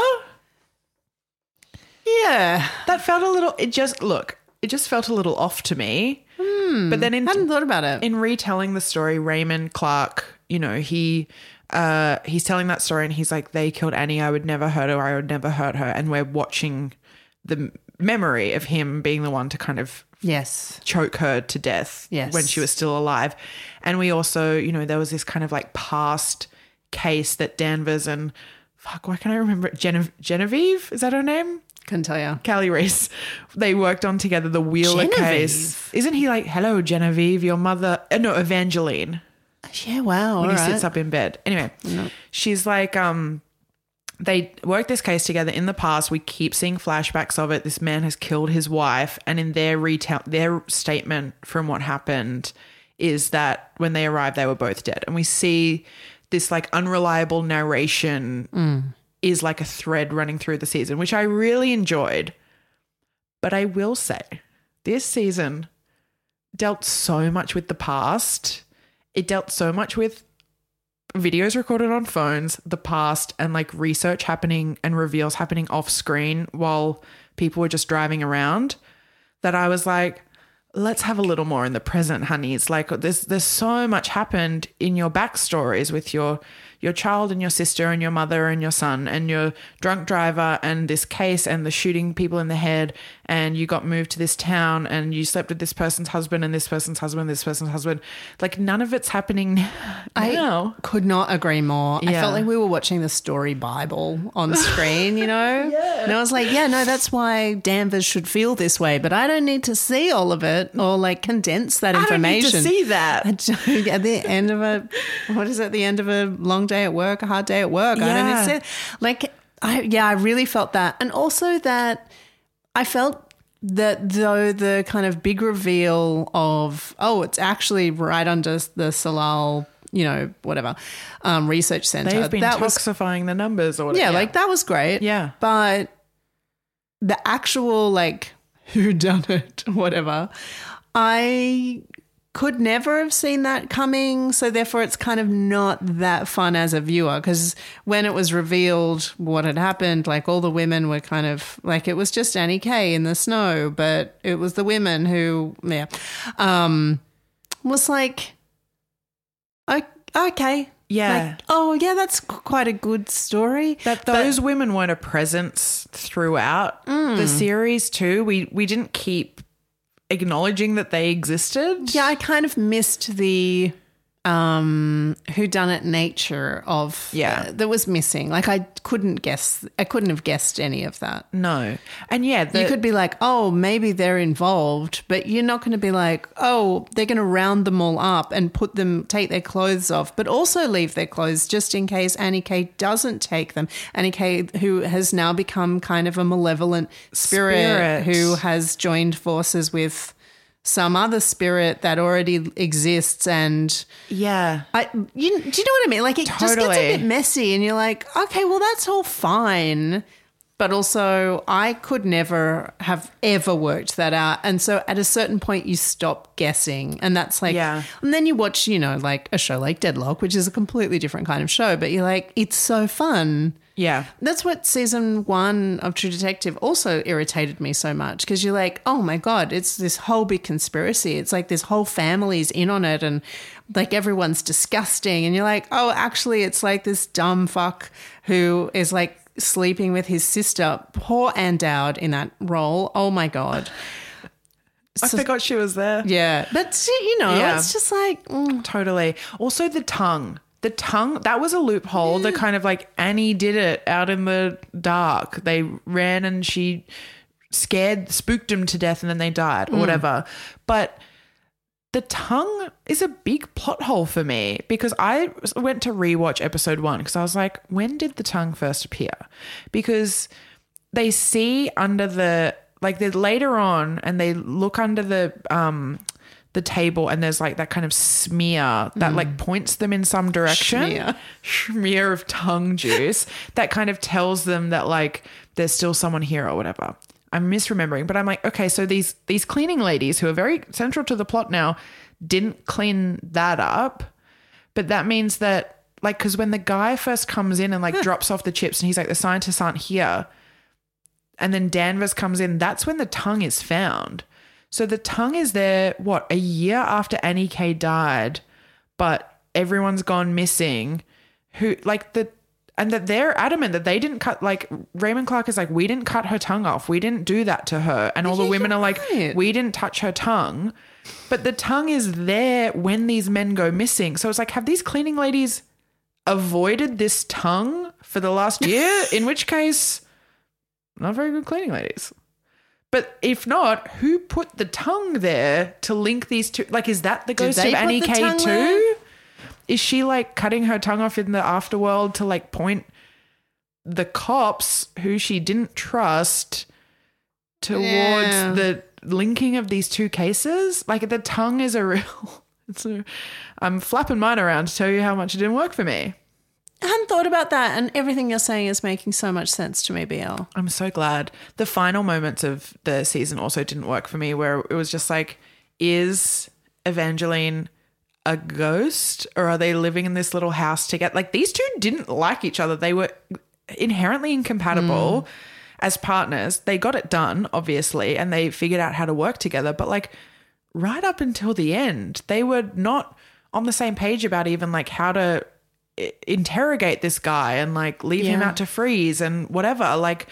Yeah. That felt a little, it just, look, it just felt a little off to me. Hmm. But then in, hadn't thought about it. in retelling the story, Raymond Clark, you know, he uh, he's telling that story and he's like, they killed Annie. I would never hurt her. I would never hurt her. And we're watching the memory of him being the one to kind of Yes. choke her to death Yes. when she was still alive. And we also, you know, there was this kind of like past case that Danvers and, fuck, why can't I remember it? Gene- Genevieve? Is that her name? Couldn't tell you. Callie Reese, they worked on together the Wheeler Genevieve? case. Isn't he like, hello, Genevieve, your mother? Uh, no, Evangeline. Yeah, wow. When all he right. sits up in bed. Anyway, she's like, um, they worked this case together in the past. We keep seeing flashbacks of it. This man has killed his wife, and in their retell, their statement from what happened is that when they arrived, they were both dead. And we see this like unreliable narration. Mm. is like a thread running through the season, which I really enjoyed. But I will say, this season dealt so much with the past. It dealt so much with videos recorded on phones, the past, and like research happening and reveals happening off screen while people were just driving around, that I was like, let's have a little more in the present, honeys. Like there's there's so much happened in your backstories with your your child and your sister and your mother and your son and your drunk driver and this case and the shooting people in the head, and you got moved to this town and you slept with this person's husband and this person's husband, this person's husband. Like none of it's happening now. I could not agree more. I Yeah. felt like we were watching the story Bible on screen, you know? Yeah. And I was like, yeah, no, that's why Danvers should feel this way, but I don't need to see all of it or like condense that I don't need information. to see that. I don't- at the end of a, what is it, the end of a long day at work, a hard day at work. I don't need to Yeah. see it. Like, I yeah, I really felt that. And also that I felt that though the kind of big reveal of, oh, it's actually right under the Salal, you know, whatever, um, research center. They've been that toxifying was, the numbers or whatever. Yeah, yeah, like that was great. Yeah. But the actual like who done it, whatever, I could never have seen that coming. So therefore it's kind of not that fun as a viewer, because when it was revealed what had happened, like all the women were kind of like, it was just Annie K in the snow, but it was the women who, yeah, um, was like, okay. Yeah. Like, oh, yeah, that's quite a good story. That those but, women weren't a presence throughout mm. the series too. We we didn't keep acknowledging that they existed. Yeah, I kind of missed the um, whodunit nature of yeah uh, that was missing. Like I couldn't guess. I couldn't have guessed any of that. No, and yeah, the, you could be like, oh, maybe they're involved, but you're not going to be like, oh, they're going to round them all up and put them, take their clothes off, but also leave their clothes just in case Annie K doesn't take them. Annie K, who has now become kind of a malevolent spirit, spirit. who has joined forces with some other spirit that already exists, and yeah, I you do you know what I mean? Like it totally. just gets a bit messy, and you're like, okay, well that's all fine, but also I could never have ever worked that out, and so at a certain point you stop guessing, and that's like, yeah. And then you watch, you know, like a show like Deadlock, which is a completely different kind of show, but you're like, it's so fun. Yeah. That's what season one of True Detective also irritated me so much, because you're like, oh my God, it's this whole big conspiracy. It's like this whole family's in on it, and like everyone's disgusting. And you're like, oh, actually it's like this dumb fuck who is like sleeping with his sister. Poor Ann Dowd in that role. Oh my God. I so, forgot she was there. Yeah. But you know, yeah. It's just like. Mm. Totally. Also the tongue. The tongue, that was a loophole. Yeah. The kind of like Annie did it out in the dark. They ran and she scared, spooked them to death, and then they died or mm. whatever. But the tongue is a big plot hole for me, because I went to rewatch episode one because I was like, when did the tongue first appear? Because they see under the, like they're later on and they look under the, um, the table, and there's like that kind of smear that mm. like points them in some direction. Smear. Smear of tongue juice that kind of tells them that like there's still someone here or whatever. I'm misremembering, but I'm like, okay, so these these cleaning ladies who are very central to the plot now didn't clean that up, but that means that like, because when the guy first comes in and like huh. drops off the chips and he's like, the scientists aren't here, and then Danvers comes in, that's when the tongue is found. So the tongue is there, what, a year after Annie K died, but everyone's gone missing. Who, like, the, and that they're adamant that they didn't cut, like, Raymond Clark is like, we didn't cut her tongue off. We didn't do that to her. And all yeah, the women are like, right. we didn't touch her tongue. But the tongue is there when these men go missing. So it's like, have these cleaning ladies avoided this tongue for the last year? In which case, not very good cleaning ladies. But if not, who put the tongue there to link these two? Like, is that the ghost of Annie K too? There? Is she like cutting her tongue off in the afterworld to like point the cops who she didn't trust towards yeah. the linking of these two cases? Like, the tongue is a real. It's a, I'm flapping mine around to tell you how much it didn't work for me. I hadn't thought about that, and everything you're saying is making so much sense to me, B L. I'm so glad. The final moments of the season also didn't work for me, where it was just like, is Evangeline a ghost, or are they living in this little house together? Like, these two didn't like each other. They were inherently incompatible mm. as partners. They got it done, obviously, and they figured out how to work together. But like right up until the end, they were not on the same page about even like how to interrogate this guy and like leave yeah. him out to freeze and whatever. Like,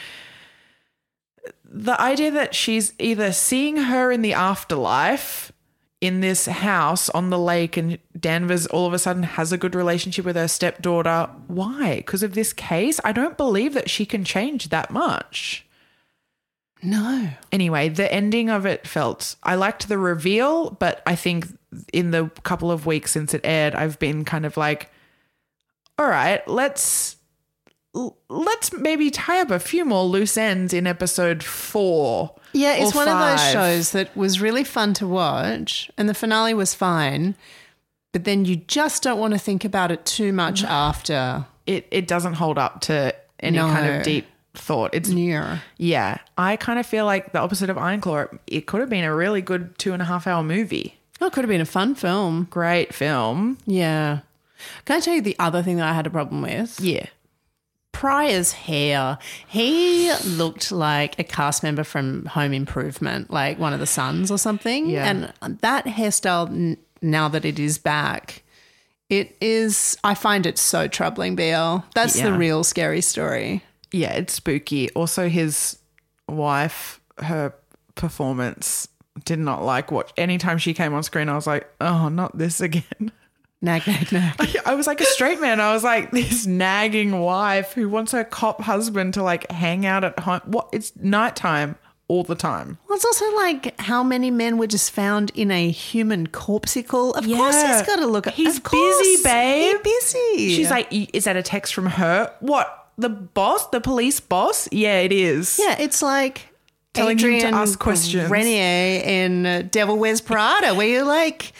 the idea that she's either seeing her in the afterlife in this house on the lake, and Danvers all of a sudden has a good relationship with her stepdaughter. Why? Because of this case? I don't believe that she can change that much. No. Anyway, the ending of it felt, I liked the reveal, but I think in the couple of weeks since it aired, I've been kind of like, all right, let's l- let's maybe tie up a few more loose ends in episode four. Yeah, it's or one of those five. shows that was really fun to watch and the finale was fine, but then you just don't want to think about it too much after. It it doesn't hold up to any No. kind of deep thought. It's Near. yeah. I kind of feel like the opposite of Ironclaw. It could have been a really good two and a half hour movie. Oh, it could have been a fun film. Great film. Yeah. Can I tell you the other thing that I had a problem with? Yeah. Pryor's hair. He looked like a cast member from Home Improvement, like one of the sons or something. Yeah. And that hairstyle, n- now that it is back, it is, I find it so troubling, B L. That's the Yeah. real scary story. Yeah, it's spooky. Also, his wife, her performance did not like what. Anytime she came on screen, I was like, oh, not this again. Nag, nag, nag. I was like a straight man. I was like this nagging wife who wants her cop husband to like hang out at home. What? It's nighttime all the time. Well, it's also like how many men were just found in a human corpsicle. Of Yeah. course he's got to look at He's of course, busy, babe. He's busy. She's like, "E- is that a text from her? What? The boss? The police boss? Yeah, it is. yeah, it's like Telling him to Adrian ask questions. Grenier in uh, Devil Wears Prada, where you're like,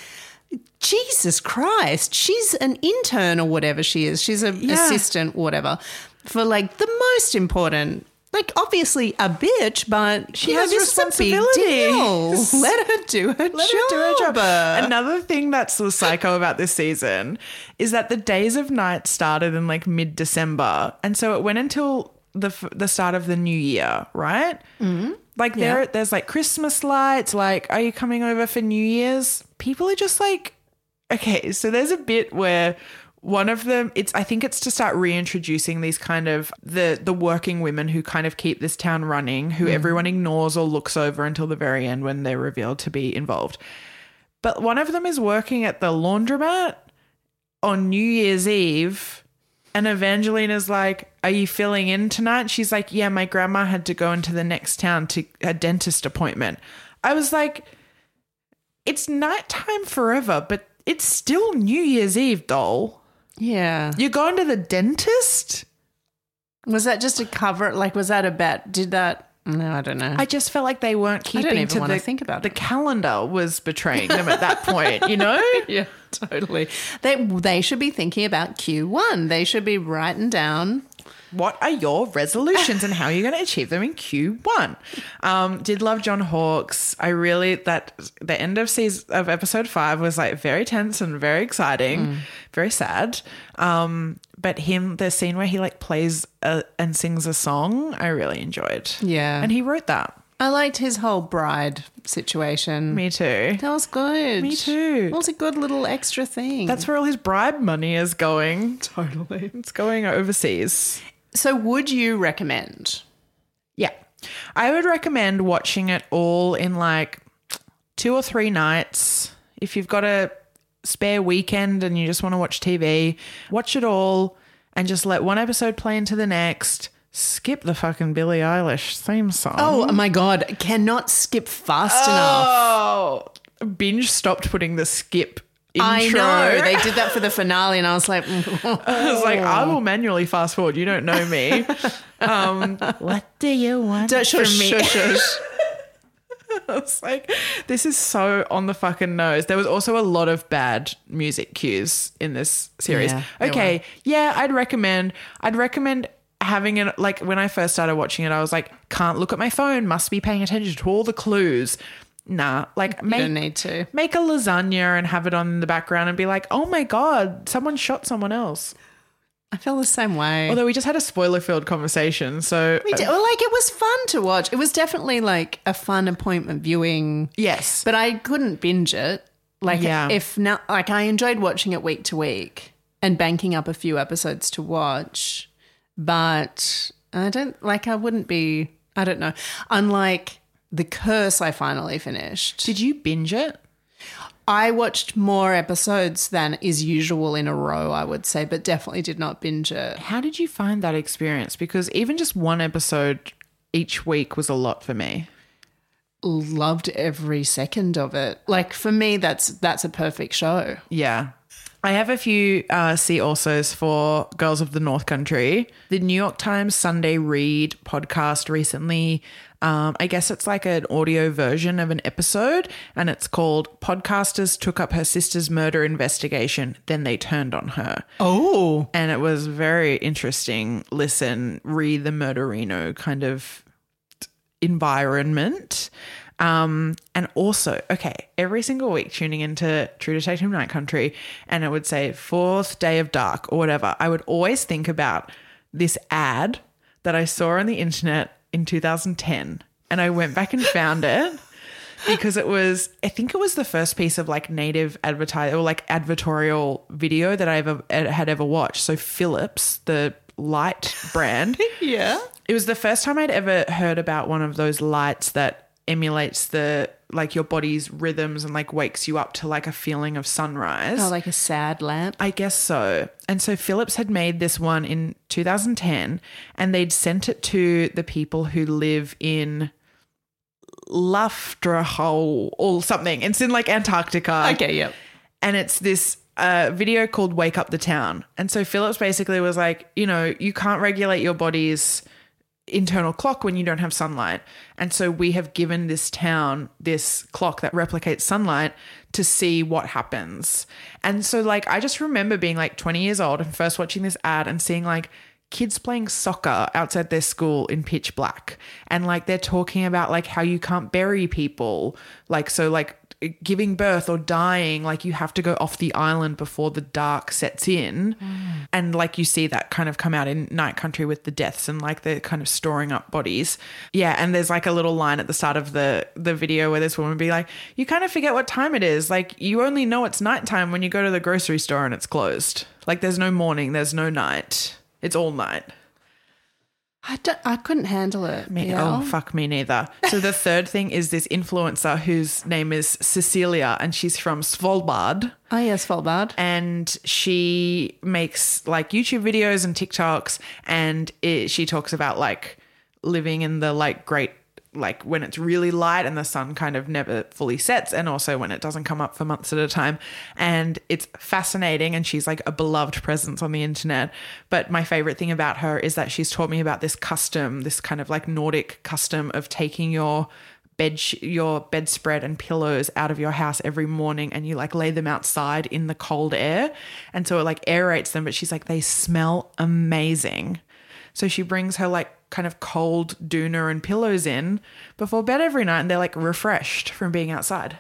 Jesus Christ, she's an intern or whatever she is. She's an Yeah. assistant, whatever, for like the most important. Like, obviously a bitch, but She you know, has this is a big responsibilities. deal. Let her do her Let job. her do her job. Another thing that's so psycho about this season is that the days of night started in like mid-December, and so it went until the f- the start of the new year, right? Mm-hmm. Like there, Yeah. there's like Christmas lights. Like, are you coming over for New Year's? People are just like, okay. So there's a bit where one of them, it's I think it's to start reintroducing these kind of the the working women who kind of keep this town running, who everyone ignores or looks over until the very end when they're revealed to be involved. But one of them is working at the laundromat on New Year's Eve, and Evangelina's like, are you filling in tonight? She's like, yeah, my grandma had to go into the next town to a dentist appointment. I was like, it's nighttime forever, but it's still New Year's Eve, doll. Yeah. You're going to the dentist? Was that just a cover? Like, was that a bet? Did that? No, I don't know. I just felt like they weren't I don't keeping even to wanna the, think about the it. calendar was betraying them at that point, you know? yeah, totally. They they should be thinking about Q one. They should be writing down. What are your resolutions and how are you going to achieve them in Q one? Um, did love John Hawkes. I really, that the end of season of episode five was like very tense and very exciting, very sad. Um, but him, the scene where he like plays a, and sings a song, I really enjoyed. Yeah. And he wrote that. I liked his whole bride situation. Me too. That was good. Me too. It was a good little extra thing. That's where all his bribe money is going. totally. It's going overseas. So would you recommend? Yeah. I would recommend watching it all in like two or three nights. If you've got a spare weekend and you just want to watch T V, watch it all and just let one episode play into the next. Skip the fucking Billie Eilish theme song. Oh my God. Cannot skip fast enough. Oh, Binge stopped putting the skip intro. I know. They did that for the finale and I was like, I was like, I will manually fast forward. You don't know me. Um, what do you want Don't- from shush, me? shush, shush. I was like, this is so on the fucking nose. There was also a lot of bad music cues in this series. Yeah, there okay, were. yeah, I'd recommend. I'd recommend having it. Like when I first started watching it, I was like, can't look at my phone. Must be paying attention to all the clues. Nah, like make, don't need to. make a lasagna and have it on in the background and be like, oh my God, someone shot someone else. I feel the same way. Although we just had a spoiler-filled conversation, so we did, well, like it was fun to watch. It was definitely like a fun appointment viewing. yes, But I couldn't binge it. Like Yeah. if now, like I enjoyed watching it week to week and banking up a few episodes to watch. But I don't like. I wouldn't be. I don't know. Unlike The Curse, I finally finished. did you binge it? I watched more episodes than is usual in a row, I would say, but definitely did not binge it. How did you find that experience? Because even just one episode each week was a lot for me. Loved every second of it. Like for me, that's that's a perfect show. Yeah. I have a few uh, see alsos for Girls of the North Country. The New York Times Sunday Read podcast recently, um, I guess it's like an audio version of an episode, and it's called Podcasters Took Up Her Sister's Murder Investigation, Then They Turned on Her. Oh. And it was very interesting. Listen, read the murderino kind of environment. Um, and also, okay, every single week tuning into True Detective Night Country, and it would say fourth day of dark or whatever, I would always think about this ad that I saw on the internet in two thousand ten. And I went back and found it because it was, I think it was the first piece of like native advertise or like advertorial video that I ever had ever watched. So Philips, the light brand. Yeah. It was the first time I'd ever heard about one of those lights that emulates the like your body's rhythms and like wakes you up to like a feeling of sunrise. Oh, like a sad lamp? I guess so. And so Philips had made this one in two thousand ten, and they'd sent it to the people who live in Lufdrahole or something. It's in like Antarctica. Okay, yep. And it's this uh, video called Wake Up the Town. And so Philips basically was like, you know, you can't regulate your body's internal clock when you don't have sunlight. And so we have given this town this clock that replicates sunlight to see what happens. And so like I just remember being like twenty years old and first watching this ad and seeing like kids playing soccer outside their school in pitch black, and like they're talking about like how you can't bury people, like so like giving birth or dying, like you have to go off the island before the dark sets in. Mm. And like you see that kind of come out in Night Country with the deaths and like the kind of storing up bodies. Yeah. And there's like a little line at the start of the the video where this woman would be like, you kind of forget what time it is. Like you only know it's nighttime when you go to the grocery store and it's closed. Like there's no morning, there's no night. It's all night. I, don't, I couldn't handle it. Me, yeah. Oh, fuck me neither. So the third thing is this influencer whose name is Cecilia, and she's from Svalbard. Oh, yes, Svalbard. And she makes like YouTube videos and TikToks, and it, she talks about like living in the like great, like when it's really light and the sun kind of never fully sets, and also when it doesn't come up for months at a time. And it's fascinating, and she's like a beloved presence on the internet. But my favorite thing about her is that she's taught me about this custom, this kind of like Nordic custom of taking your bed sh- your bedspread and pillows out of your house every morning, and you like lay them outside in the cold air, and so it like aerates them. But she's like, they smell amazing. So she brings her like kind of cold doona and pillows in before bed every night, and they're like refreshed from being outside.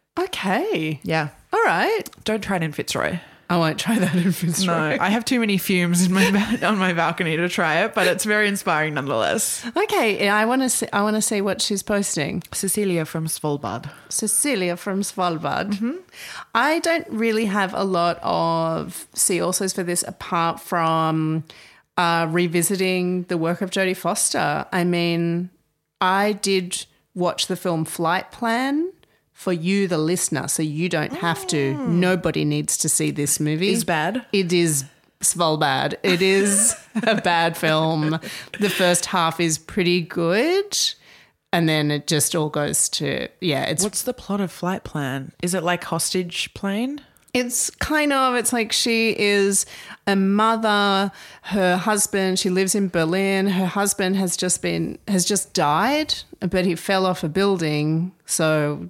Okay. Yeah. All right. Don't try it in Fitzroy. I won't try that in Fitzroy. No, I have too many fumes in my ba- on my balcony to try it, but it's very inspiring nonetheless. Okay, I want to see. I want to see what she's posting. Cecilia from Svalbard. Cecilia from Svalbard. Mm-hmm. I don't really have a lot of see alsos for this apart from uh, revisiting the work of Jodie Foster. I mean, I did watch the film Flight Plan for you, the listener, so you don't have to. Nobody needs to see this movie. It's bad. It is Svalbard. It is a bad film. The first half is pretty good, and then it just all goes to, yeah. It's What's the plot of Flight Plan? Is it like Hostage Plane? It's kind of, it's like she is a mother, her husband, she lives in Berlin, her husband has just been, has just died, but he fell off a building, so,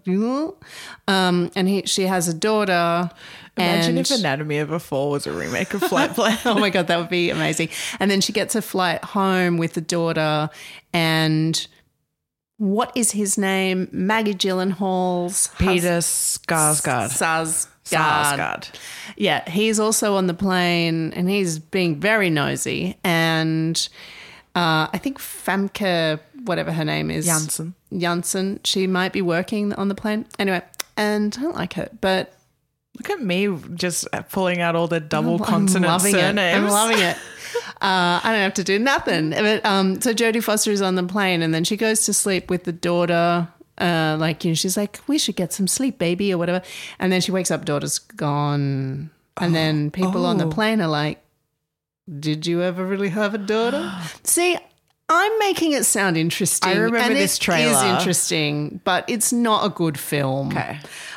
um, and he, she has a daughter. Imagine and, if Anatomy of a Fall was a remake of Flight Plan. Oh my God, that would be amazing. And then she gets a flight home with the daughter, and what is his name? Maggie Gyllenhaal's Peter hus- Skarsgård. Skarsgård. Skarsgård. Yeah, he's also on the plane, and he's being very nosy. And uh, I think Famke, whatever her name is, Janssen. Janssen, she might be working on the plane. Anyway, and I don't like her, but look at me just pulling out all the double I'm consonant loving surnames. It. I'm loving it. Uh, I don't have to do nothing. But um, so Jodie Foster is on the plane, and then she goes to sleep with the daughter. Uh, like, you know, she's like, we should get some sleep, baby, or whatever. And then she wakes up, daughter's gone. And oh, then people oh. on the plane are like, did you ever really have a daughter? See, I'm making it sound interesting. I remember and this it trailer. It is interesting, but it's not a good film. Okay.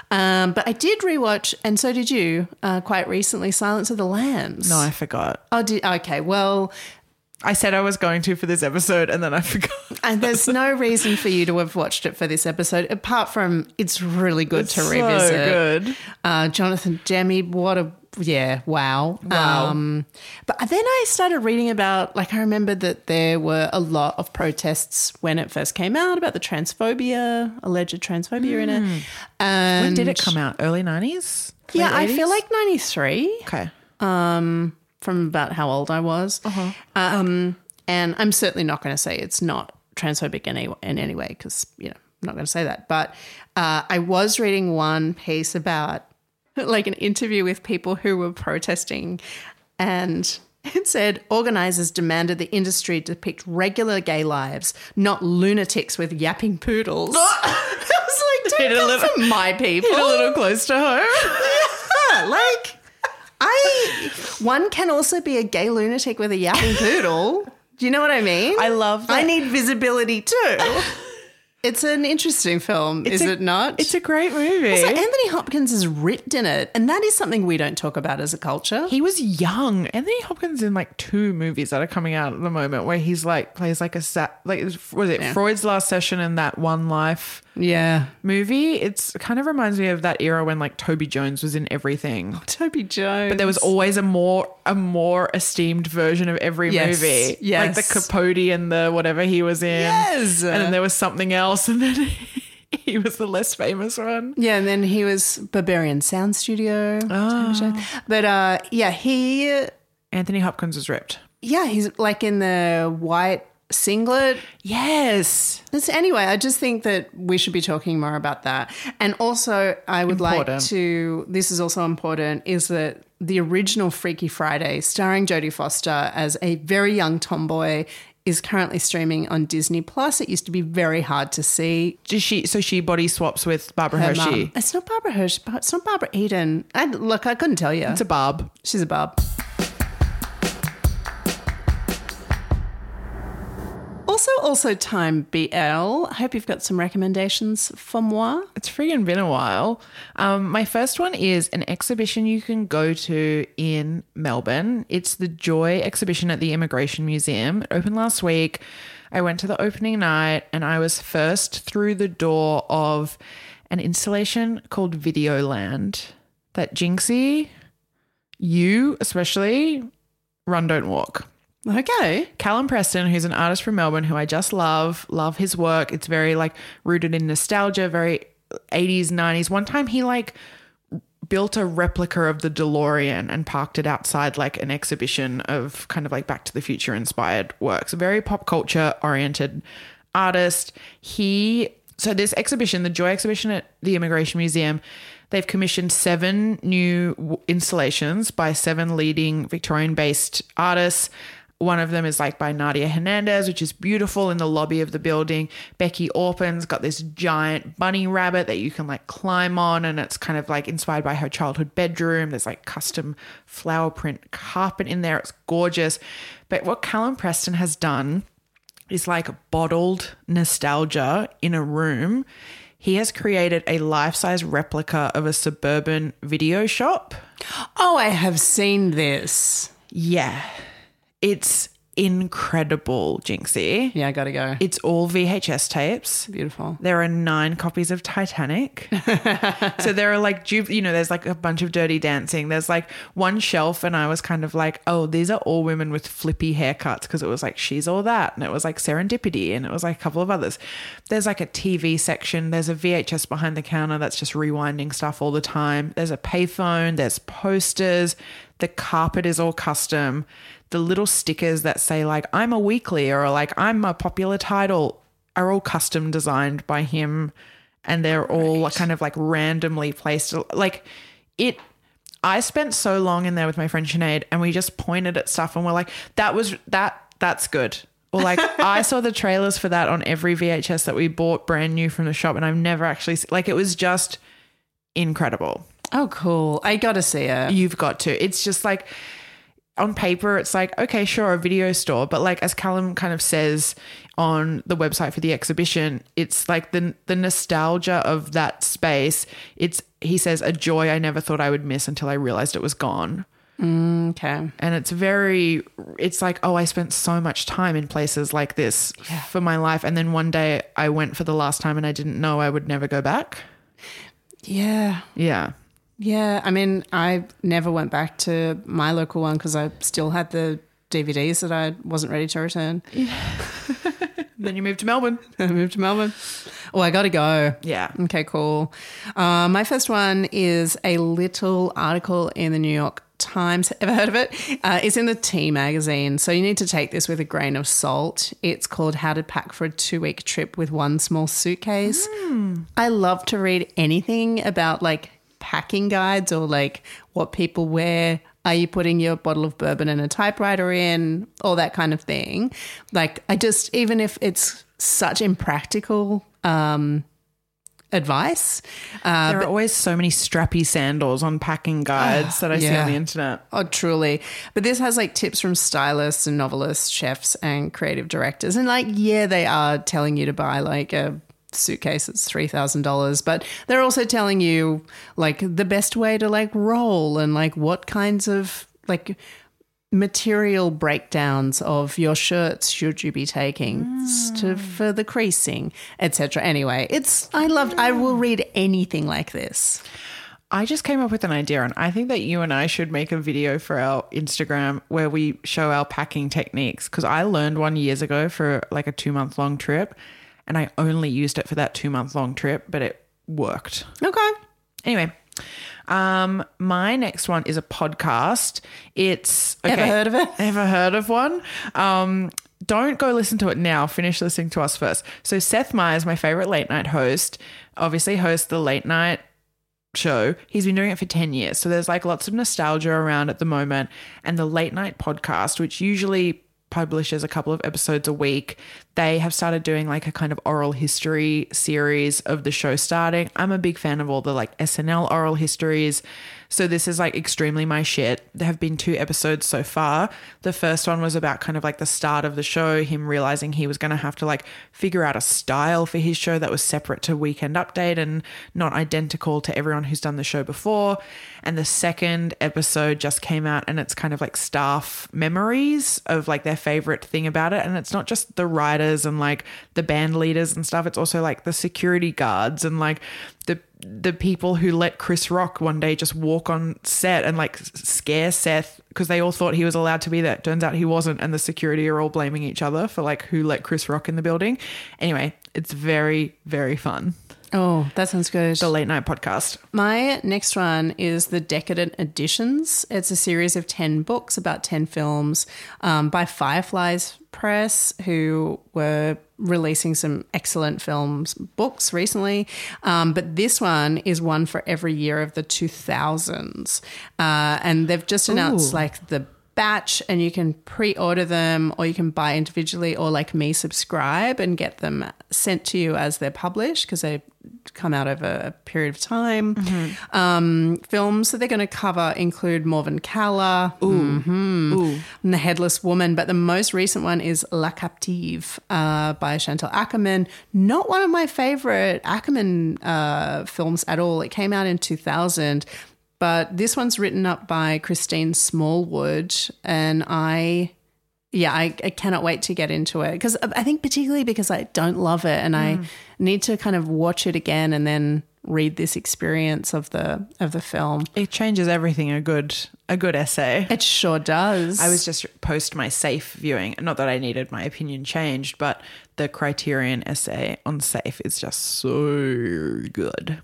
Um, but I did rewatch, and so did you, uh, quite recently, Silence of the Lambs. No, I forgot. Oh, did, okay. Well, I said I was going to for this episode and then I forgot. and there's no reason for you to have watched it for this episode, apart from it's really good It's to so revisit. good. Uh, Jonathan Demme, what a, yeah, wow. Wow. Um, but then I started reading about, like, I remember that there were a lot of protests when it first came out about the transphobia, alleged transphobia in it. And When did it come out? Early nineties? Yeah, Late I eighties? feel like ninety-three. Okay. Um, from about how old I was. Uh-huh. Um, and I'm certainly not going to say it's not transphobic in any, in any way because, you know, I'm not going to say that. But uh, I was reading one piece about like an interview with people who were protesting, and it said organisers demanded the industry depict regular gay lives, not lunatics with yapping poodles. I was like, don't Hit a come little- for my people. Hit a little close to home. Yeah, like I one can also be a gay lunatic with a yapping poodle. Do you know what I mean? I love that. I need visibility too. It's an interesting film, is a- it not? It's a great movie. So Anthony Hopkins is ripped in it, and that is something we don't talk about as a culture. He was young. Anthony Hopkins in like two movies that are coming out at the moment where he's like plays like a sat like was it Yeah. Freud's Last Session and That One Life Yeah. movie. It's it kind of reminds me of that era when like Toby Jones was in everything. Toby Jones. But there was always a more a more esteemed version of every Yes, movie. yes. Like the Capote and the whatever he was in. Yes. And then there was something else and then he was the less famous one. Yeah, and then he was Barbarian Sound Studio. Oh. But uh, yeah, he Anthony Hopkins was ripped. yeah, he's like in the white singlet. Yes. It's, anyway, I just think that we should be talking more about that. And also, I would Important. like to, this is also important, is that the original Freaky Friday, starring Jodie Foster as a very young tomboy, is currently streaming on Disney Plus. It used to be very hard to see. Does she so she body swaps with Barbara Her Hershey. mum- It's not Barbara Hershey, but it's not Barbara Eden. I, look, I couldn't tell you. It's a Barb. She's a Barb. Also, also time B L. I hope you've got some recommendations for moi. It's friggin' been a while. Um, my first one is an exhibition you can go to in Melbourne. It's the Joy exhibition at the Immigration Museum. It opened last week. I went to the opening night and I was first through the door of an installation called Videoland that Jinxie, you especially, run, don't walk. Okay. Callum Preston, who's an artist from Melbourne who I just love, love his work. It's very like rooted in nostalgia, very eighties, nineties. One time he like built a replica of the DeLorean and parked it outside like an exhibition of kind of like Back to the Future inspired works. A very pop culture oriented artist. He, so this exhibition, the Joy exhibition at the Immigration Museum, they've commissioned seven new w- installations by seven leading Victorian-based artists. One of them is like by Nadia Hernandez, which is beautiful in the lobby of the building. Becky Orpin's got this giant bunny rabbit that you can like climb on, and it's kind of like inspired by her childhood bedroom. There's like custom flower print carpet in there. It's gorgeous. But what Callum Preston has done is like bottled nostalgia in a room. He has created a life-size replica of a suburban video shop. Oh, I have seen this. Yeah. It's incredible, Jinxie. Yeah, I gotta go. It's all V H S tapes. Beautiful. There are nine copies of Titanic. So there are like, du- you know, there's like a bunch of Dirty Dancing. There's like one shelf and I was kind of like, oh, these are all women with flippy haircuts because it was like She's All That and it was like Serendipity and it was like a couple of others. There's like a T V section. There's a V H S behind the counter that's just rewinding stuff all the time. There's a payphone. There's posters. The carpet is all custom. The little stickers that say like, I'm a weekly or like, I'm a popular title are all custom designed by him. And they're all right. kind of like randomly placed. Like it, I spent so long in there with my friend Sinead and we just pointed at stuff and we're like, that was, that, that's good. Or like I saw the trailers for that on every V H S that we bought brand new from the shop and I've never actually, like it was just incredible. Oh, cool. I gotta see it. You've got to. It's just like, on paper, it's like, okay, sure, a video store. But like, as Callum kind of says on the website for the exhibition, it's like the the nostalgia of that space. It's, he says, a joy I never thought I would miss until I realized it was gone. Mm, okay. And it's very, it's like, oh, I spent so much time in places like this yeah. for my life. And then one day I went for the last time and I didn't know I would never go back. Yeah. Yeah. Yeah, I mean, I never went back to my local one because I still had the D V Ds that I wasn't ready to return. Yeah. Then you moved to Melbourne. I moved to Melbourne. Oh, I got to go. Yeah. Okay, cool. Uh, my first one is a little article in the New York Times. Ever heard of it? Uh, it's in the T magazine, so you need to take this with a grain of salt. It's called How to Pack for a Two-Week Trip with One Small Suitcase. Mm. I love to read anything about like packing guides or like what people wear. Are you putting your bottle of bourbon and a typewriter in? All that kind of thing. Like I just, even if it's such impractical um, advice. Uh, there are but, always so many strappy sandals on packing guides uh, that I yeah. see on the internet. Oh, truly. But this has like tips from stylists and novelists, chefs and creative directors. And like, yeah, they are telling you to buy like a suitcase that's three thousand dollars, but they're also telling you like the best way to like roll and like what kinds of like material breakdowns of your shirts should you be taking mm. to for the creasing, etc. Anyway, it's I loved I will read anything like this. I just came up with an idea, and I think that you and I should make a video for our Instagram where we show our packing techniques, because I learned one years ago for like a two month long trip. And I only used it for that two month long trip, but it worked. Okay. Anyway, um, my next one is a podcast. It's okay, ever heard of it? Ever heard of one? Um, don't go listen to it now. Finish listening to us first. So Seth Meyers, my favorite late night host, obviously hosts the late night show. He's been doing it for ten years. So there's like lots of nostalgia around at the moment. And the late night podcast, which usually publishes a couple of episodes a week, they have started doing like a kind of oral history series of the show starting. I'm a big fan of all the like S N L oral histories. So this is like extremely my shit. There have been two episodes so far. The first one was about kind of like the start of the show, him realizing he was going to have to like figure out a style for his show that was separate to Weekend Update and not identical to everyone who's done the show before. And the second episode just came out, and it's kind of like staff memories of like their favorite thing about it. And it's not just the writers and like the band leaders and stuff. It's also like the security guards and like the the people who let Chris Rock one day just walk on set and like scare Seth because they all thought he was allowed to be there. Turns out he wasn't, and the security are all blaming each other for like who let Chris Rock in the building. Anyway, it's very, very fun. Oh, that sounds good. The late night podcast. My next one is The Decadent Editions. It's a series of ten books about ten films um, by Fireflies Press, who were releasing some excellent films books recently. Um, but this one is one for every year of the two thousands. Uh, and they've just announced Ooh. like the batch, and you can pre-order them or you can buy individually, or like me, subscribe and get them sent to you as they're published, because they come out over a period of time. Mm-hmm. Um, films that they're going to cover include Morven Caller Ooh. Mm-hmm, Ooh. and The Headless Woman, but the most recent one is La Captive uh, by Chantal Akerman. Not one of my favorite Akerman uh, films at all. It came out in two thousand. But this one's written up by Christine Smallwood, and I, yeah, I, I cannot wait to get into it, because I think particularly because I don't love it, and mm. I need to kind of watch it again and then read this experience of the of the film. It changes everything. A good a good essay. It sure does. I was just post my Safe viewing. Not that I needed my opinion changed, but the Criterion essay on Safe is just so good.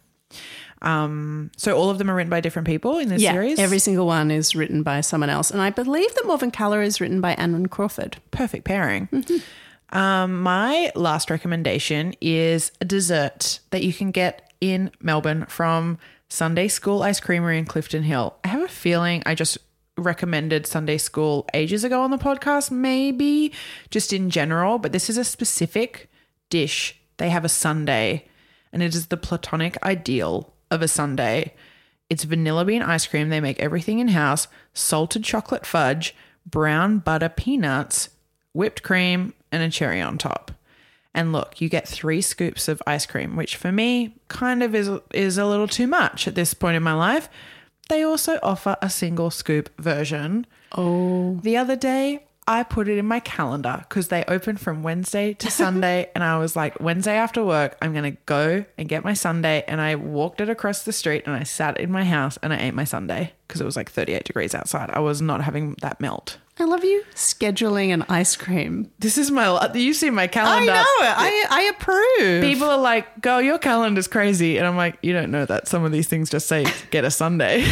Um, so all of them are written by different people in this yeah, series? Every single one is written by someone else. And I believe that Morven Caller is written by Anne Crawford. Perfect pairing. Mm-hmm. Um, my last recommendation is a dessert that you can get in Melbourne from Sunday School Ice Creamery in Clifton Hill. I have a feeling I just recommended Sunday School ages ago on the podcast, maybe just in general, but this is a specific dish. They have a sundae, and it is the platonic ideal of a sundae. It's vanilla bean ice cream. They make everything in-house. Salted chocolate fudge, brown butter peanuts, whipped cream, and a cherry on top. And look, you get three scoops of ice cream, which for me kind of is, is a little too much at this point in my life. They also offer a single scoop version. Oh. The other day, I put it in my calendar because they open from Wednesday to Sunday. And I was like, Wednesday after work, I'm going to go and get my sundae. And I walked it across the street and I sat in my house and I ate my sundae because it was like thirty-eight degrees outside. I was not having that melt. I love you scheduling an ice cream. This is my, you see my calendar. I know, I, I approve. People are like, girl, your calendar's crazy. And I'm like, you don't know that some of these things just say get a sundae.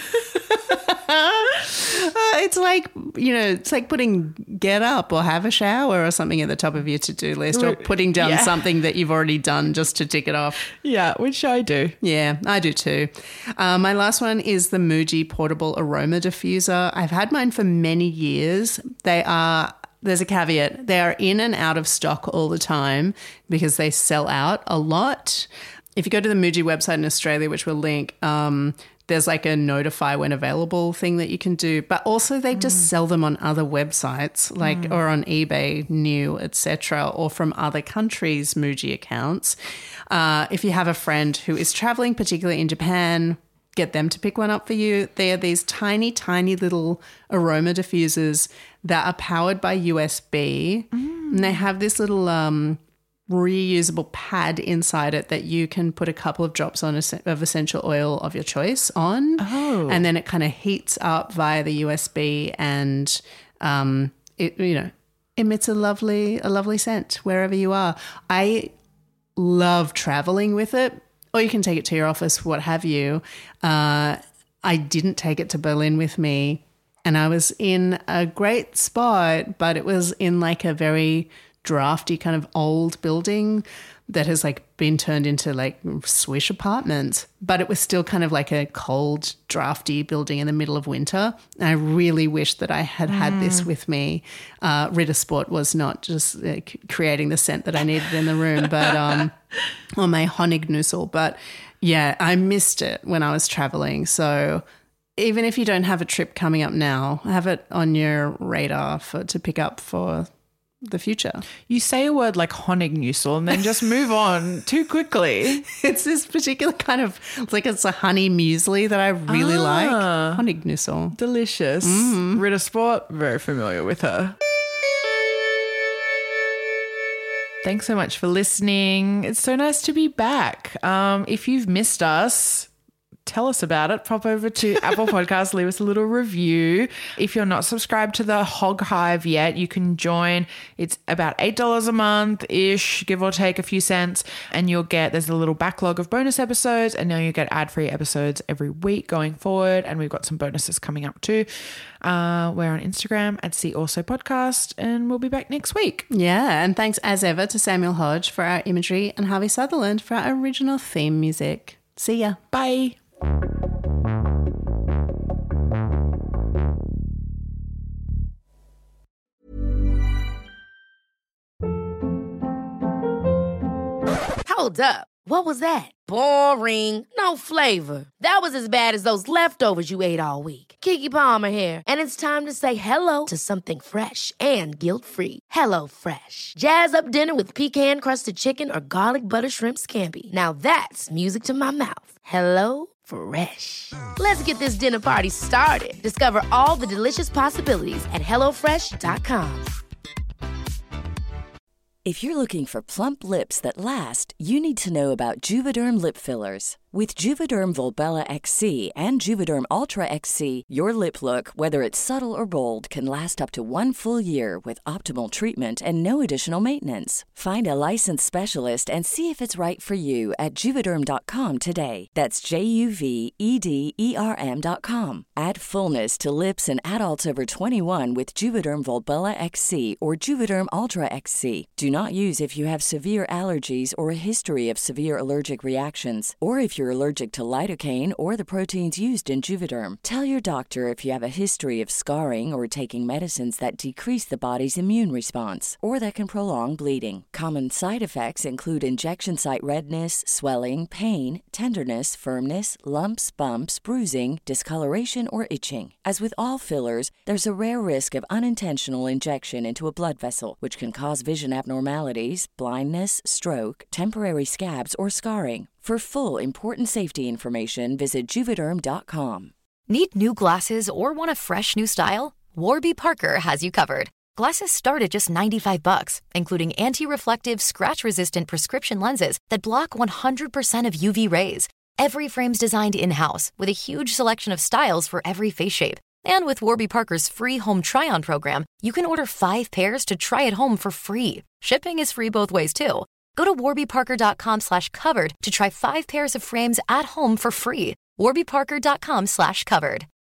Uh, it's like, you know, it's like putting get up or have a shower or something at the top of your to-do list, or putting down yeah. something that you've already done just to tick it off. Yeah, which I do. Yeah, I do too. Uh, my last one is the Muji Portable Aroma Diffuser. I've had mine for many years. They are... There's a caveat. They are in and out of stock all the time because they sell out a lot. If you go to the Muji website in Australia, which we'll link, um, there's like a notify when available thing that you can do. But also they just mm. sell them on other websites, like mm. or on eBay, New, et cetera, or from other countries' Muji accounts. Uh, if you have a friend who is traveling, particularly in Japan, get them to pick one up for you. They are these tiny, tiny little aroma diffusers that are powered by U S B. Mm. And they have this little um, reusable pad inside it that you can put a couple of drops on of essential oil of your choice on. Oh. And then it kind of heats up via the U S B and um, it, you know, emits a lovely, a lovely scent wherever you are. I love traveling with it. Or you can take it to your office, what have you. Uh, I didn't take it to Berlin with me, and I was in a great spot, but it was in like a very drafty kind of old building that has like been turned into like swish apartments, but it was still kind of like a cold, drafty building in the middle of winter. And I really wish that I had had mm. this with me. Uh, Ritter Sport was not just uh, creating the scent that I needed in the room, but um, or my Honignussel. But yeah, I missed it when I was traveling. So even if you don't have a trip coming up now, have it on your radar for to pick up for the future. You say a word like Honignussel and then just move on too quickly. It's this particular kind of, it's like it's a honey muesli that I really ah, like. Honignussel. Delicious. Mm-hmm. Ritter Sport, very familiar with her. Thanks so much for listening. It's so nice to be back. Um, if you've missed us, tell us about it. Pop over to Apple Podcasts, leave us a little review. If you're not subscribed to the Hog Hive yet, you can join. It's about eight dollars a month-ish, give or take a few cents, and you'll get, there's a little backlog of bonus episodes, and now you get ad-free episodes every week going forward, and we've got some bonuses coming up too. Uh, we're on Instagram at See Also Podcast, and we'll be back next week. Yeah, and thanks as ever to Samuel Hodge for our imagery and Harvey Sutherland for our original theme music. See ya. Bye. Hold up. What was that? Boring. No flavor. That was as bad as those leftovers you ate all week. Keke Palmer here, and it's time to say hello to something fresh and guilt-free. Hello Fresh. Jazz up dinner with pecan-crusted chicken or garlic butter shrimp scampi. Now that's music to my mouth. Hello Fresh. Let's get this dinner party started. Discover all the delicious possibilities at hello fresh dot com. If you're looking for plump lips that last, you need to know about Juvederm lip fillers. With Juvederm Volbella X C and Juvederm Ultra X C, your lip look, whether it's subtle or bold, can last up to one full year with optimal treatment and no additional maintenance. Find a licensed specialist and see if it's right for you at Juvederm dot com today. That's J U V E D E R M dot com. Add fullness to lips in adults over twenty-one with Juvederm Volbella X C or Juvederm Ultra X C. Do not use if you have severe allergies or a history of severe allergic reactions, or if you're you're allergic to lidocaine or the proteins used in Juvederm. Tell your doctor if you have a history of scarring or taking medicines that decrease the body's immune response or that can prolong bleeding. Common side effects include injection site redness, swelling, pain, tenderness, firmness, lumps, bumps, bruising, discoloration, or itching. As with all fillers, there's a rare risk of unintentional injection into a blood vessel, which can cause vision abnormalities, blindness, stroke, temporary scabs, or scarring. For full, important safety information, visit Juvederm dot com. Need new glasses or want a fresh new style? Warby Parker has you covered. Glasses start at just ninety-five bucks, including anti-reflective, scratch-resistant prescription lenses that block one hundred percent of U V rays. Every frame's designed in-house with a huge selection of styles for every face shape. And with Warby Parker's free home try-on program, you can order five pairs to try at home for free. Shipping is free both ways, too. Go to warby parker dot com slash covered to try five pairs of frames at home for free. warby parker dot com slash covered.